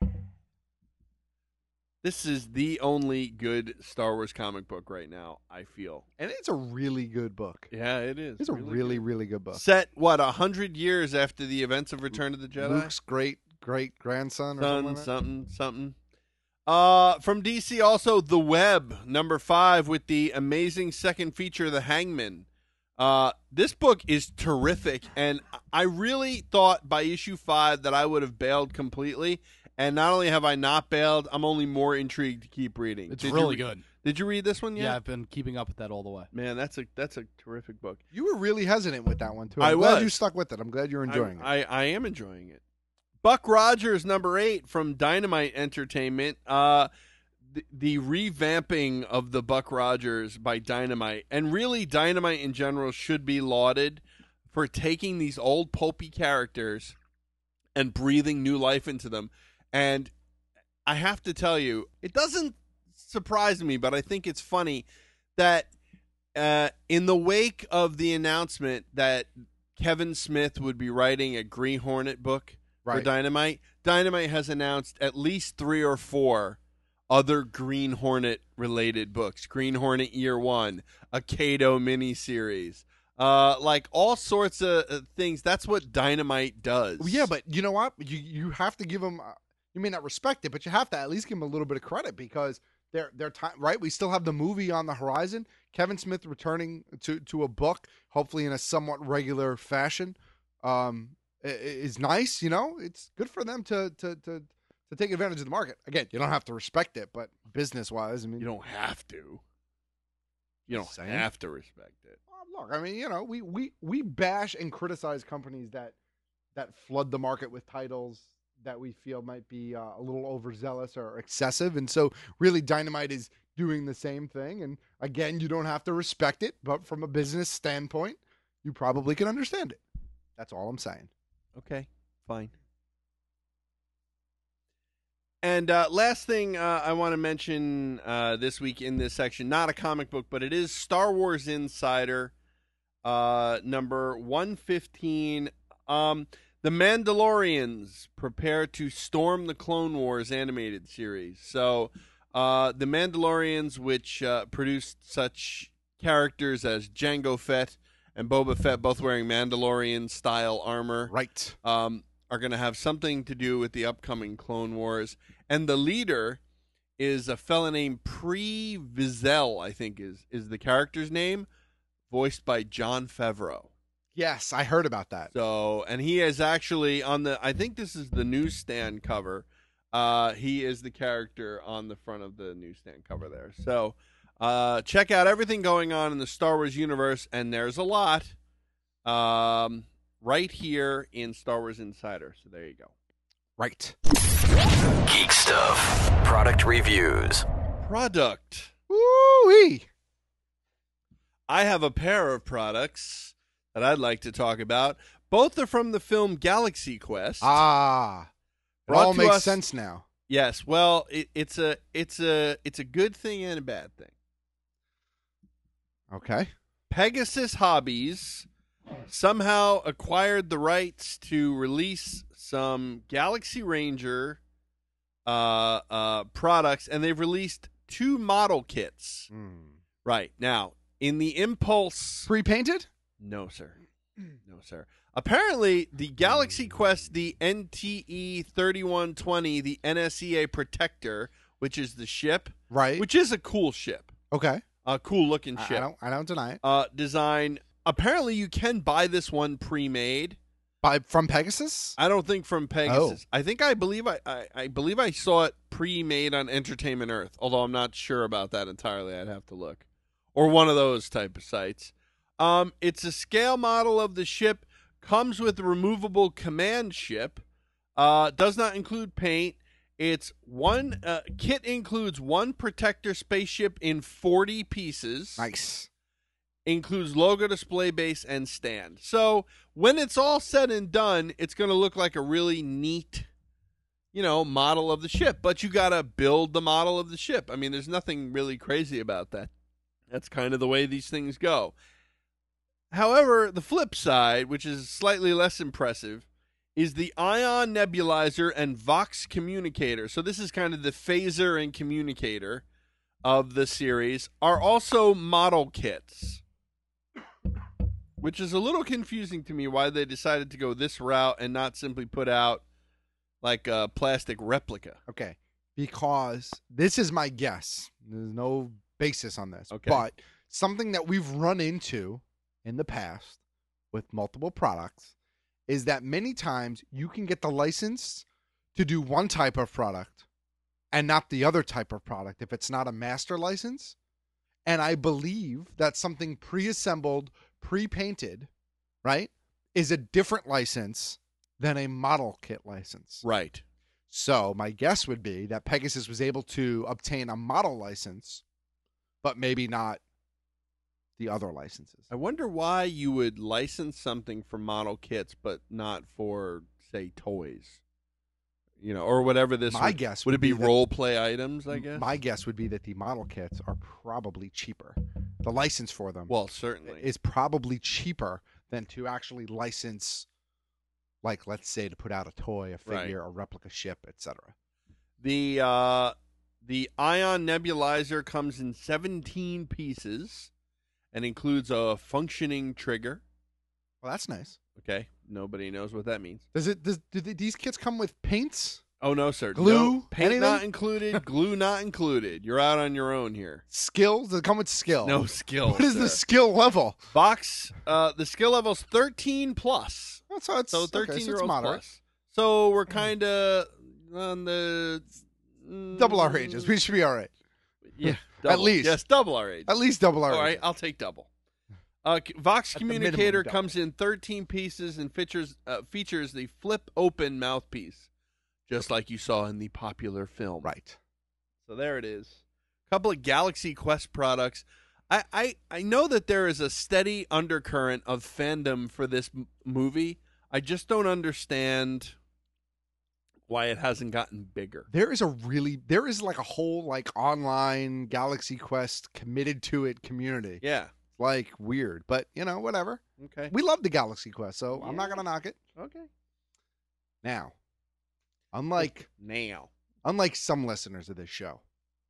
This is the only good Star Wars comic book right now, I feel. And it's a really good book. Yeah, it is. It's a really, really good. really good book. Set, what, a hundred years after the events of Return of the Jedi? Luke's great great grandson or Son, something like something, something. Uh, from D C also, The Web, number five, with the amazing second feature, The Hangman. Uh, this book is terrific, and I really thought by issue five that I would have bailed completely. And not only have I not bailed, I'm only more intrigued to keep reading. It's did really you, good. Did you read this one yet? Yeah, I've been keeping up with that all the way. Man, that's a that's a terrific book. You were really hesitant with that one, too. I'm I glad was. you stuck with it. I'm glad you're enjoying I, it. I, I am enjoying it. Buck Rogers, number eight, from Dynamite Entertainment. Uh, the, the revamping of the Buck Rogers by Dynamite, and really Dynamite in general, should be lauded for taking these old pulpy characters and breathing new life into them. And I have to tell you, it doesn't surprise me, but I think it's funny that uh, in the wake of the announcement that Kevin Smith would be writing a Green Hornet book right. for Dynamite, Dynamite has announced at least three or four other Green Hornet related books. Green Hornet Year One, a Kato miniseries, uh, like all sorts of uh, things. That's what Dynamite does. Well, yeah, but you know what? You you have to give them. Uh, you may not respect it, but you have to at least give them a little bit of credit because they're they're time right. We still have the movie on the horizon. Kevin Smith returning to to a book, hopefully in a somewhat regular fashion, um, is nice. You know, it's good for them to to to. To take advantage of the market. Again, you don't have to respect it, but business-wise, I mean... You don't have to. You don't saying. have to respect it. Well, look, I mean, you know, we, we, we bash and criticize companies that that flood the market with titles that we feel might be uh, a little overzealous or excessive, and so really Dynamite is doing the same thing, and again, you don't have to respect it, but from a business standpoint, you probably can understand it. That's all I'm saying. Okay, fine. And uh, last thing uh, I want to mention uh, this week in this section, not a comic book, but it is Star Wars Insider, uh, number one fifteen. Um, the Mandalorians prepare to storm the Clone Wars animated series. So uh, the Mandalorians, which uh, produced such characters as Jango Fett and Boba Fett, both wearing Mandalorian-style armor. Right. Um are going to have something to do with the upcoming Clone Wars. And the leader is a fella named Pre Vizsla, I think is is the character's name, voiced by Jon Favreau. Yes, I heard about that. So, and he is actually on the, I think this is the newsstand cover. Uh, he is the character on the front of the newsstand cover there. So, uh, check out everything going on in the Star Wars universe, and there's a lot. Um... Right here in Star Wars Insider. So there you go. Right. Geek Stuff. Product reviews. Product. Woo-wee. I have a pair of products that I'd like to talk about. Both are from the film Galaxy Quest. Ah. It all makes us, sense now. Yes. Well, it, it's a it's a it's a good thing and a bad thing. Okay. Pegasus Hobbies somehow acquired the rights to release some Galaxy Ranger uh, uh, products, and they've released two model kits. Mm. Right. Now, in the Impulse... Pre-painted? No, sir. No, sir. Apparently, the Galaxy Quest, the N T E thirty-one twenty, the N S E A Protector, which is the ship, right? Which is a cool ship. Okay. A cool looking I, ship. I don't. I don't deny it. Uh, design. Apparently, you can buy this one pre-made. By from Pegasus? I don't think from Pegasus. Oh. I think I believe I, I, I believe I saw it pre-made on Entertainment Earth. Although I'm not sure about that entirely. I'd have to look. Or one of those type of sites. Um, it's a scale model of the ship. Comes with a removable command ship. Uh, does not include paint. It's one uh, kit includes one protector spaceship in forty pieces. Nice. Includes logo, display base, and stand. So when it's all said and done, it's going to look like a really neat, you know, model of the ship. But you got to build the model of the ship. I mean, there's nothing really crazy about that. That's kind of the way these things go. However, the flip side, which is slightly less impressive, is the Ion Nebulizer and Vox Communicator. So this is kind of the phaser and communicator of the series, are also model kits. Which is a little confusing to me why they decided to go this route and not simply put out like a plastic replica. Okay. Because this is my guess. There's no basis on this. Okay. But something that we've run into in the past with multiple products is that many times you can get the license to do one type of product and not the other type of product if it's not a master license. And I believe that something pre-assembled, pre-painted, right, is a different license than a model kit license. Right. So my guess would be that Pegasus was able to obtain a model license, but maybe not the other licenses. I wonder why you would license something for model kits, but not for, say, toys. You know, or whatever this My would, guess would would it be be that- role play items, I guess? My guess would be that the model kits are probably cheaper. The license for them Well, certainly. is probably cheaper than to actually license, like, let's say, to put out a toy, a figure, Right. a replica ship, et cetera. The uh, the Ion Nebulizer comes in seventeen pieces and includes a functioning trigger. Well, that's nice. Okay, nobody knows what that means. Does it? Does do the, these kits come with paints? Oh no, sir. Glue? No, paint Anything? not included. Glue not included. You're out on your own here. Skills? Does it come with skill? No skill. What is the sir. skill level? Box? Uh, the skill level's thirteen plus. Oh, so it's So okay, thirteen so year it's olds moderate. plus. So we're kind of on the mm, Double our ages. We should be all right. Yeah, At double. least. Yes, double our age. At least double our All right, ages. I'll take double. Uh, c- Vox At the minimum, Communicator double. comes in thirteen pieces and features uh, features the flip open mouthpiece, just like you saw in the popular film. Right. So there it is. A couple of Galaxy Quest products. I, I, I know that there is a steady undercurrent of fandom for this m- movie. I just don't understand why it hasn't gotten bigger. There is a really there is like a whole like online Galaxy Quest committed to it community. Yeah. Like weird, but you know, whatever. Okay. We love the Galaxy Quest, so I'm not gonna knock it. Okay. Now, unlike Now. unlike some listeners of this show,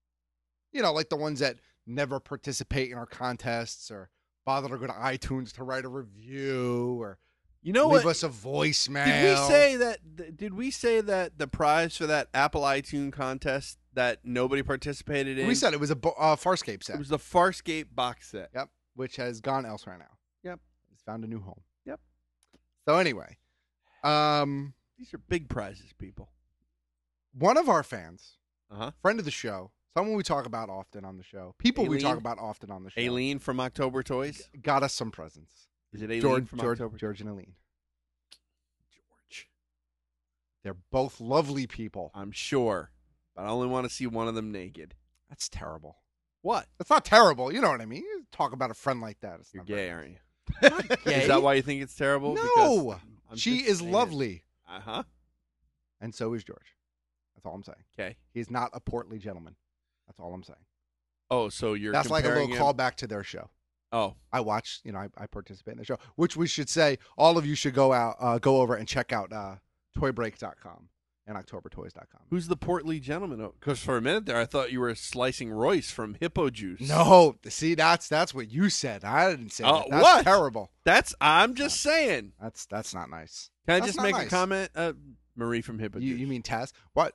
you know, like the ones that never participate in our contests or bother to go to iTunes to write a review or You know leave what? us a voicemail. Did we say that? th- Did we say that the prize for that Apple iTunes contest that nobody participated in? We said it was a bo- uh, Farscape set. it was the Farscape box set. Yep, which has gone elsewhere now. Yep. It's found a new home. Yep. So anyway, um, These are big prizes, people. one of our fans, Uh huh. friend of the show, someone we talk about often on the show, people we Aileen? talk about often on the show, Aileen from October Toys. got us some presents. Is it Aileen George, from George, October? George and Aileen. George. They're both lovely people. I'm sure, but I only want to see one of them naked. That's terrible. What? That's not terrible. You know what I mean? You talk about a friend like that. It's You're not gay, very aren't you? nice. Gay? Is that why you think it's terrible? No. I'm She just is saying. lovely. Uh huh. And so is George. That's all I'm saying. Okay. He's not a portly gentleman. That's all I'm saying. Oh, so you're That's like a little comparing him- callback to their show. Oh, I watch, you know, I, I participate in the show, which we should say all of you should go out, uh, go over and check out uh, toy break dot com and October Toys dot com. Who's the portly gentleman? Because for a minute there, I thought you were slicing Royce from Hippo Juice. No, see, that's that's what you said. I didn't say Oh, that. That's what? terrible. That's I'm just saying. That's that's not nice. Can I That's just not make nice. a comment? Uh, Marie from Hippo You, Juice. you mean Taz? What?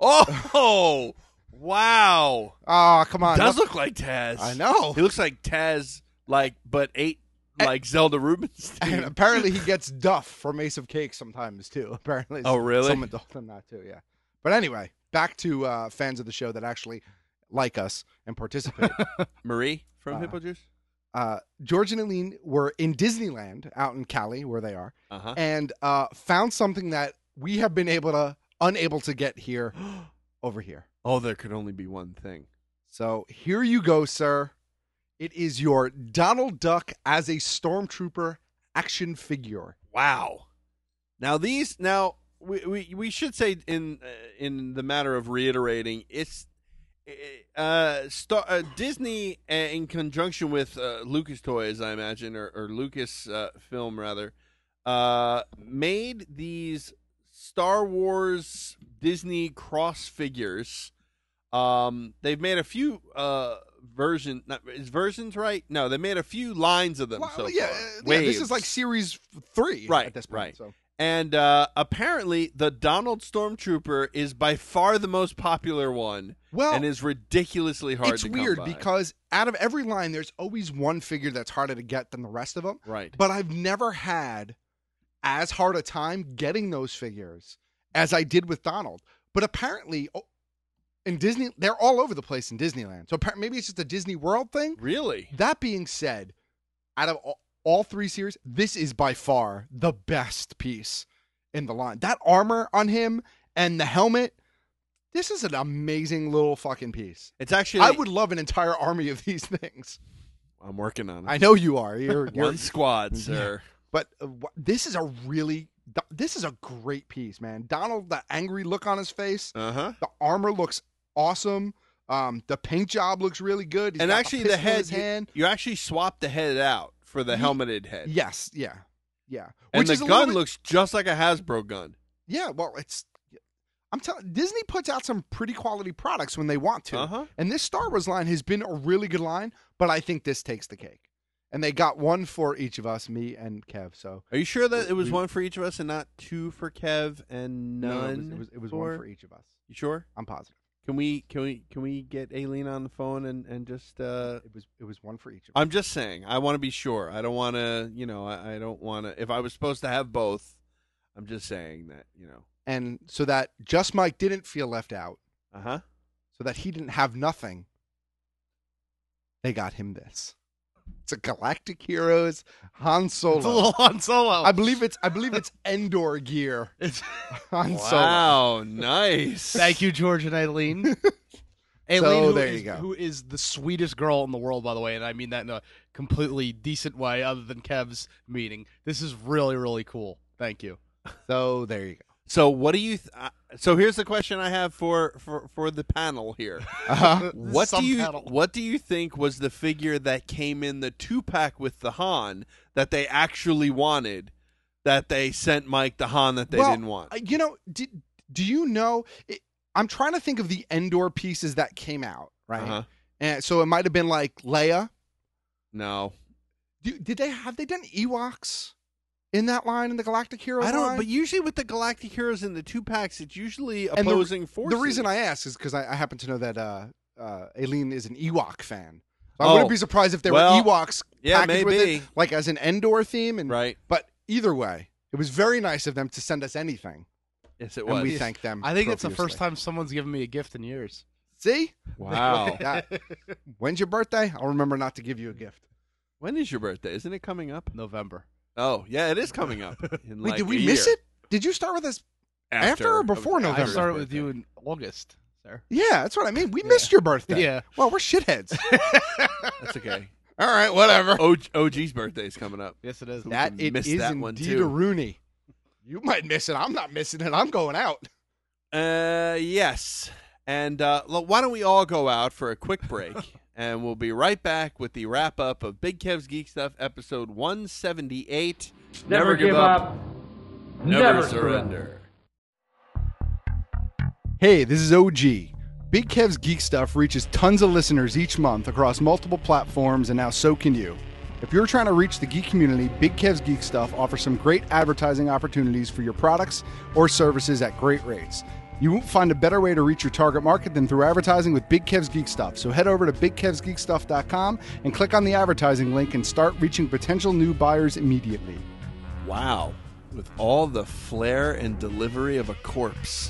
Oh, wow. Oh, come on. Does Look- look like Taz. I know. He looks like Taz, like, but ate like Zelda Rubinstein. And apparently he gets Duff from Ace of Cake sometimes too. Apparently. Oh, really? Someone told him that too, yeah. But anyway, back to uh, fans of the show that actually like us and participate. Marie from Uh, Hippo Juice? Uh, George and Eileen were in Disneyland out in Cali, where they are, Uh-huh. and uh, found something that we have been able to unable to get here over here. Oh, there could only be one thing. So here you go, sir. It is your Donald Duck as a stormtrooper action figure. Wow. Now these now we we, we should say in uh, in the matter of reiterating, it's uh, Star, uh Disney uh, in conjunction with uh, Lucas Toys, I imagine, or, or Lucas uh, Film rather, uh, made these Star Wars Disney cross figures. Um, they've made a few uh version not, is versions right? No, they made a few lines of them. Well, so yeah, far. uh, yeah, this Waves. is like series three, Right, At this point, right. So. And uh, apparently, the Donald Stormtrooper is by far the most popular one, Well, and is ridiculously hard. It's to weird come by. because out of every line, there's always one figure that's harder to get than the rest of them. Right. But I've never had as hard a time getting those figures as I did with Donald. But apparently, oh, in Disney, they're all over the place in Disneyland. So appar- maybe it's just a Disney World thing. Really? That being said, out of all, all three series, this is by far the best piece in the line. That armor on him and the helmet, this is an amazing little fucking piece. It's actually. I would love an entire army of these things. I'm working on it. I know you are. You're, you're One squad, sir. But uh, wh- this is a really, this is a great piece, man. Donald, the angry look on his face. Uh huh. The armor looks awesome. Um, the paint job looks really good. He's And got actually, the, the pistol in head his hand. you, you actually swapped the head out for the Ye- helmeted head. Yes, yeah, yeah. And Which the is a little gun bit- looks just like a Hasbro gun. Yeah, well, it's. I'm telling Disney puts out some pretty quality products when they want to, Uh-huh. and this Star Wars line has been a really good line. But I think this takes the cake, and they got one for each of us, me and Kev. So Are you sure that it was We- one for each of us and not two for Kev and no, none? it was, it was, it was for... one for each of us. You sure? I'm positive. Can we can we can we get Aileen on the phone and and just uh It was it was one for each of us. I'm just saying I want to be sure. I don't want to, you know, I, I don't want to if I was supposed to have both, I'm just saying that, you know. And so that Just Mike didn't feel left out, Uh-huh. so that he didn't have nothing, they got him this. It's a Galactic Heroes Han Solo. It's a little Han Solo. I believe it's I believe it's Endor gear. It's Han Solo. Wow, nice. Thank you, George and Eileen. Aileen, So who there is- you go. who is the sweetest girl in the world, by the way, and I mean that in a completely decent way, other than Kev's meeting. This is really, really cool. Thank you. So there you go. So what do you? Th- uh, so here's the question I have for for for the panel here. Uh-huh. What Some do you panel. What do you think was the figure that came in the two pack with the Han that they actually wanted, that they sent Mike the Han that they Well, didn't want? uh, You know, did, do you know? It, I'm trying to think of the Endor pieces that came out, right? Uh-huh. And so it might have been like Leia. No, Do, did they have they done Ewoks in that line in the Galactic Heroes I don't. line? But usually with the Galactic Heroes in the two packs, it's usually And the- opposing forces. The reason I ask is because I, I happen to know that uh, uh, Aileen is an Ewok fan. So I Oh. wouldn't be surprised if there Well, were Ewoks yeah, packaged with maybe. it, like as an Endor theme. And Right. But either way, it was very nice of them to send us anything, Yes, it and was. we thank them. I think it's the profusely. first time someone's given me a gift in years. See? Wow. That- when's your birthday? I'll remember not to give you a gift. When is your birthday? Isn't it coming up? November. Oh, yeah, it is coming up. In Wait, like did we a miss year. it? Did you start with us after, or before After November? I started with birthday. you in August, sir. Yeah, that's what I mean. We missed your birthday. Yeah. Well, we're shitheads. That's okay. All right, whatever. O- OG's birthday is coming up. Yes, it is. So we That can it miss is that one indeed too. a Rooney. You might miss it. I'm not missing it. I'm going out. Uh, yes. And uh, l- why don't we all go out for a quick break, and we'll be right back with the wrap up of Big Kev's Geek Stuff, episode one seventy-eight. Never give up. Never, Never surrender. Hey, this is O G. Big Kev's Geek Stuff reaches tons of listeners each month across multiple platforms, and now so can you. If you're trying to reach the geek community, Big Kev's Geek Stuff offers some great advertising opportunities for your products or services at great rates. You won't find a better way to reach your target market than through advertising with Big Kev's Geek Stuff. So head over to big kevs geek stuff dot com and click on the advertising link and start reaching potential new buyers immediately. Wow. With all the flair and delivery of a corpse.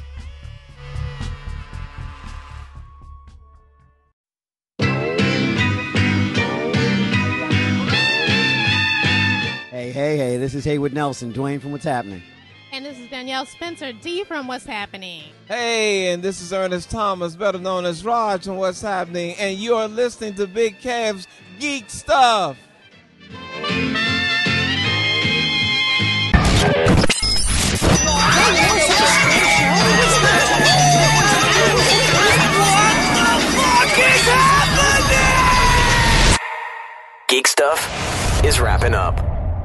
Hey, hey, hey, this is Haywood Nelson, Dwayne from What's Happening. And this is Danielle Spencer, D from What's Happening. Hey, and this is Ernest Thomas, better known as Raj from What's Happening, and you are listening to Big Kev's Geek Stuff. Geek Stuff is wrapping up.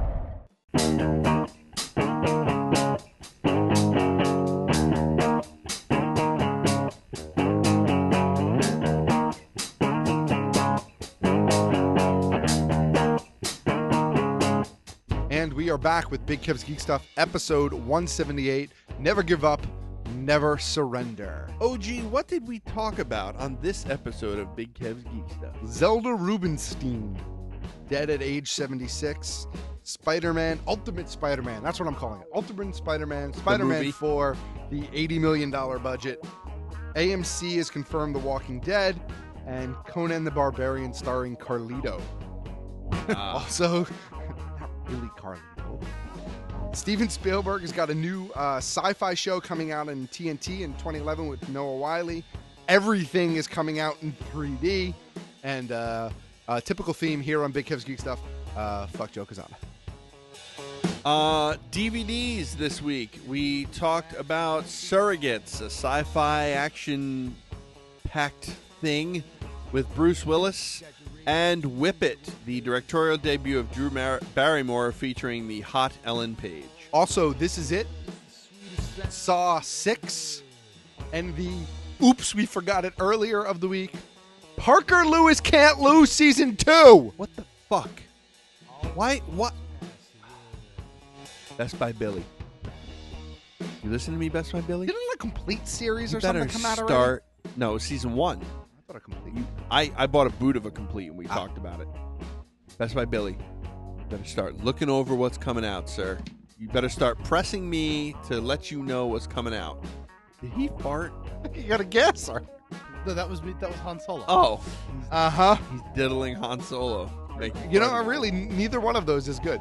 And we are back with Big Kev's Geek Stuff, episode one seventy-eight. Never give up, never surrender. O G, what did we talk about on this episode of Big Kev's Geek Stuff? Zelda Rubinstein, dead at age seventy-six. Spider-Man, Ultimate Spider-Man. That's what I'm calling it. Ultimate Spider-Man. Spider-Man four, the eighty million dollars budget. A M C has confirmed The Walking Dead, and Conan the Barbarian starring Carlito. Uh. Also, not really Carlito. Steven Spielberg has got a new uh, sci-fi show coming out in T N T in twenty eleven with Noah Wyle. Everything is coming out in three D. And uh, a typical theme here on Big Kev's Geek Stuff, uh, fuck Joe Quesada. Uh, D V Ds this week. We talked about Surrogates, a sci-fi action-packed thing with Bruce Willis, and Whip It, the directorial debut of Drew Mar- Barrymore featuring the hot Ellen Page. Also, This Is It, Saw six, and the oops, we forgot it earlier of the week, Parker Lewis Can't Lose Season two. What the fuck? Why? What? Best Buy Billy. You listen to me, Best Buy Billy? Didn't a complete series you or something come out already? Start, no, season one. I thought a complete. You, I, I bought a boot of a complete, and we ah. talked about it. Best Buy Billy. You better start looking over what's coming out, sir. You better start pressing me to let you know what's coming out. Did he fart? You got to guess, sir. No, that was me. That was Han Solo. Oh. Uh-huh. He's diddling Han Solo. Making you know, really, neither one of those is good.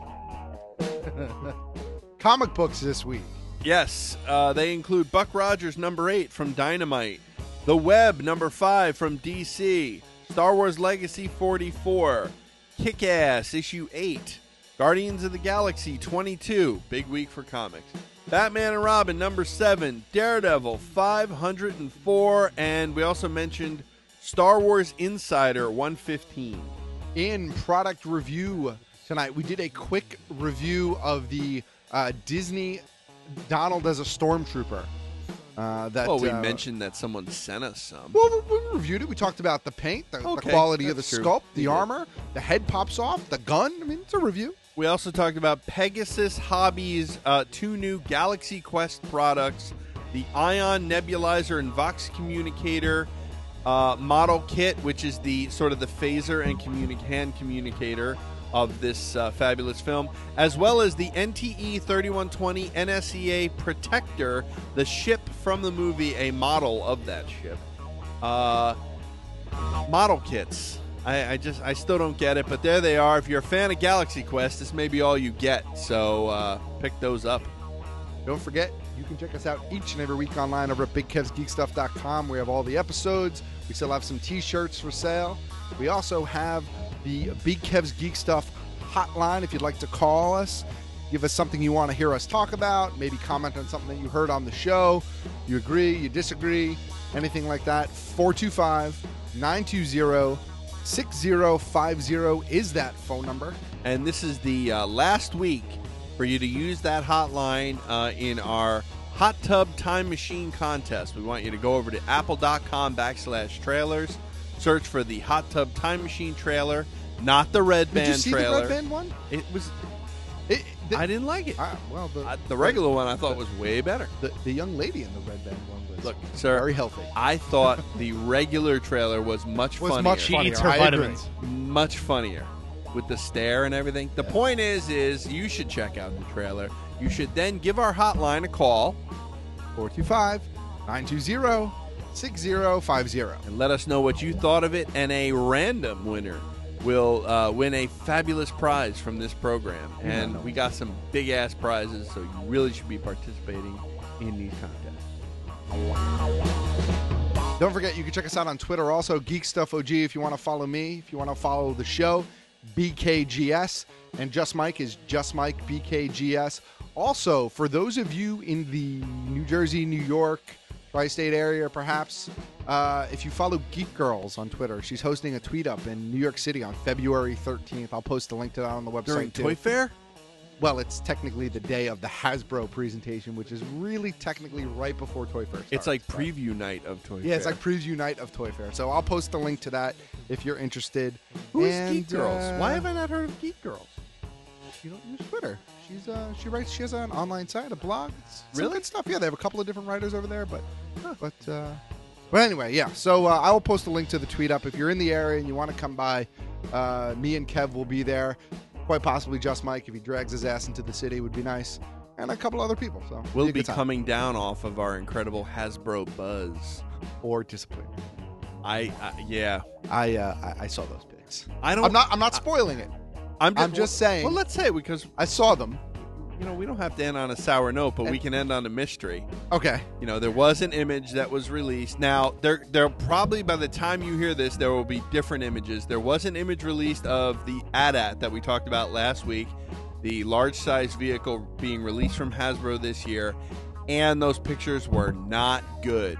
Comic books this week. Yes, uh, they include Buck Rogers, number eight, from Dynamite. The Web, number five, from D C. Star Wars Legacy forty-four. Kick-Ass, issue eight. Guardians of the Galaxy twenty-two. Big week for comics. Batman and Robin, number seven. Daredevil, five hundred four. And we also mentioned Star Wars Insider, one fifteen. In product review tonight, we did a quick review of the uh, Disney Donald as a Stormtrooper. Uh, that, well, we uh, mentioned that someone sent us some. Well, we reviewed it. We talked about the paint, the, okay, the quality of the true. sculpt, the yeah. armor, the head pops off, the gun. I mean, it's a review. We also talked about Pegasus Hobbies, uh, two new Galaxy Quest products, the Ion Nebulizer and Vox Communicator uh, model kit, which is the sort of the phaser and communi- hand communicator of this uh, fabulous film, as well as the N T E thirty-one twenty N S E A Protector, the ship from the movie, a model of that ship. Uh, model kits. I, I just, I still don't get it, but there they are. If you're a fan of Galaxy Quest, this may be all you get, so uh, pick those up. Don't forget, you can check us out each and every week online over at big kevs geek stuff dot com. We have all the episodes. We still have some t-shirts for sale. We also have the Big Kev's Geek Stuff hotline if you'd like to call us. Give us something you want to hear us talk about. Maybe comment on something that you heard on the show. You agree, you disagree, anything like that. four two five, nine two zero, six zero five zero is that phone number. And this is the uh, last week for you to use that hotline uh, in our Hot Tub Time Machine Contest. We want you to go over to apple.com backslash trailers. Search for the Hot Tub Time Machine trailer, not the Red Band Did you see trailer. the Red Band one? It was. It, the, I didn't like it. Uh, well, the, I, the regular one I thought was way better. The, the young lady in the Red Band one was Look, sir, very healthy. I thought the regular trailer was much Was funnier. much She funnier. eats her I vitamins. Much funnier with the stare and everything. The Yeah. point is, is you should check out the trailer. You should then give our hotline a call four two five, nine two zero, six zero five zero. and let us know what you thought of it. And a random winner will uh, win a fabulous prize from this program. And we got some big ass prizes, so you really should be participating in these contests. Don't forget, you can check us out on Twitter also, Geek Stuff O G if you want to follow me. If you want to follow the show, B K G S. And Just Mike is Just Mike B K G S. Also, for those of you in the New Jersey, New York, tri-state area perhaps, uh, if you follow Geek Girls on Twitter, she's hosting a tweet up in New York City on February thirteenth. I'll post a link to that on the website During too. Toy Fair? Well, it's technically the day of the Hasbro presentation, which is really technically right before Toy Fair starts. It's like preview night of Toy Fair. Yeah, it's like preview night of Toy Fair. So I'll post the link to that if you're interested. Who is And, Geek Girls? uh, Why have I not heard of Geek Girls? You don't use Twitter. She's uh, she writes. She has an online site, a blog. It's some Really? good stuff. Yeah, they have a couple of different writers over there. But but uh, but anyway, yeah. So uh, I will post a link to the tweet up if you're in the area and you want to come by. Uh, me and Kev will be there. Quite possibly Just Mike if he drags his ass into the city would be nice, and a couple other people. So it'll We'll a be good time. coming down off of our incredible Hasbro buzz. or disappointment. I, uh, yeah. I, uh, I I saw those pics. I don't. I'm not. I'm not spoiling it. I'm just, I'm just saying. Well, let's say because I saw them. you know we don't have to end on a sour note, but we can end on a mystery. Okay. You know, there was an image that was released. Now, there, there probably by the time you hear this, there will be different images. There was an image released of the A T A T that we talked about last week, the large-size vehicle being released from Hasbro this year, and those pictures were not good.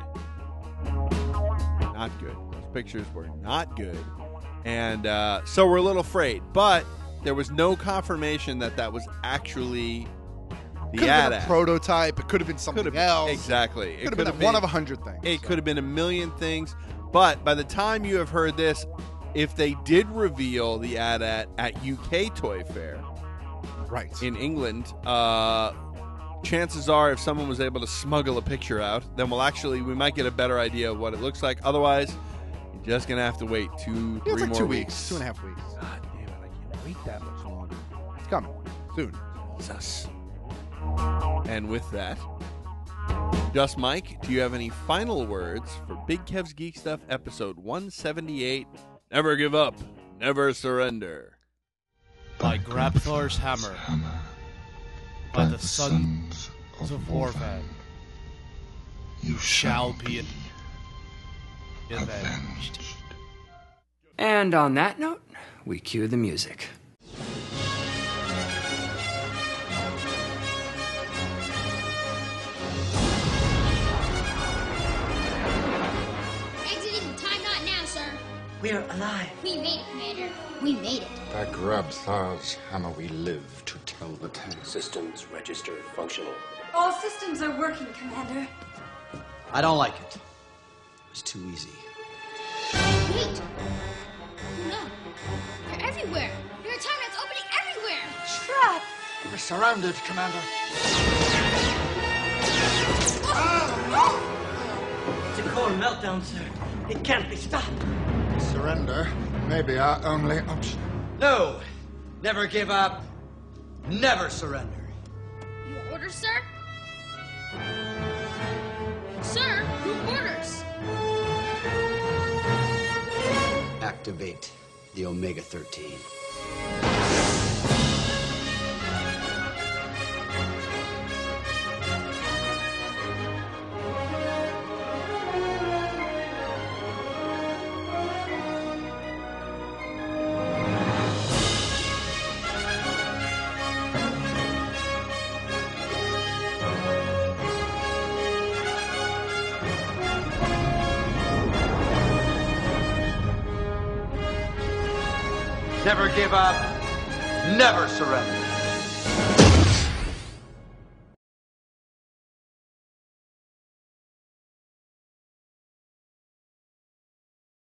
Not good. Those pictures were not good, and uh, so we're a little afraid. But there was no confirmation that that was actually the Could have been A T A a T. prototype. It could have been something Could have else. Exactly. Could have been, one of a hundred things. It could have been a million things. But by the time you have heard this, if they did reveal the A T A T at U K Toy Fair, right in England, uh, chances are if someone was able to smuggle a picture out, then we'll actually we might get a better idea of what it looks like. Otherwise, you're just gonna have to wait two, Yeah, three it's like more two weeks. weeks, two and a half weeks. God damn it! I can't wait that much longer. It's coming soon. Jesus. And with that, Just Mike, do you have any final words for Big Kev's Geek Stuff episode one seventy-eight? Never give up, never surrender. By Grabthar's hammer, by the sons of Vorvan, you shall be avenged. And on that note, we cue the music. Exiting the time not now, sir. We're alive. We made it, Commander. We made it. By Grabthar's hammer we live to tell the tale. Systems registered functional. All systems are working, Commander. I don't like it. It's too easy. Wait. No. They're everywhere. There are time that's opening everywhere. Trap. We're surrounded, Commander. It's a core meltdown, sir. It can't be stopped. Surrender may be our only option. No! Never give up. Never surrender. Your orders, sir? Sir, your orders. Activate the Omega thirteen. Never give up. Never surrender.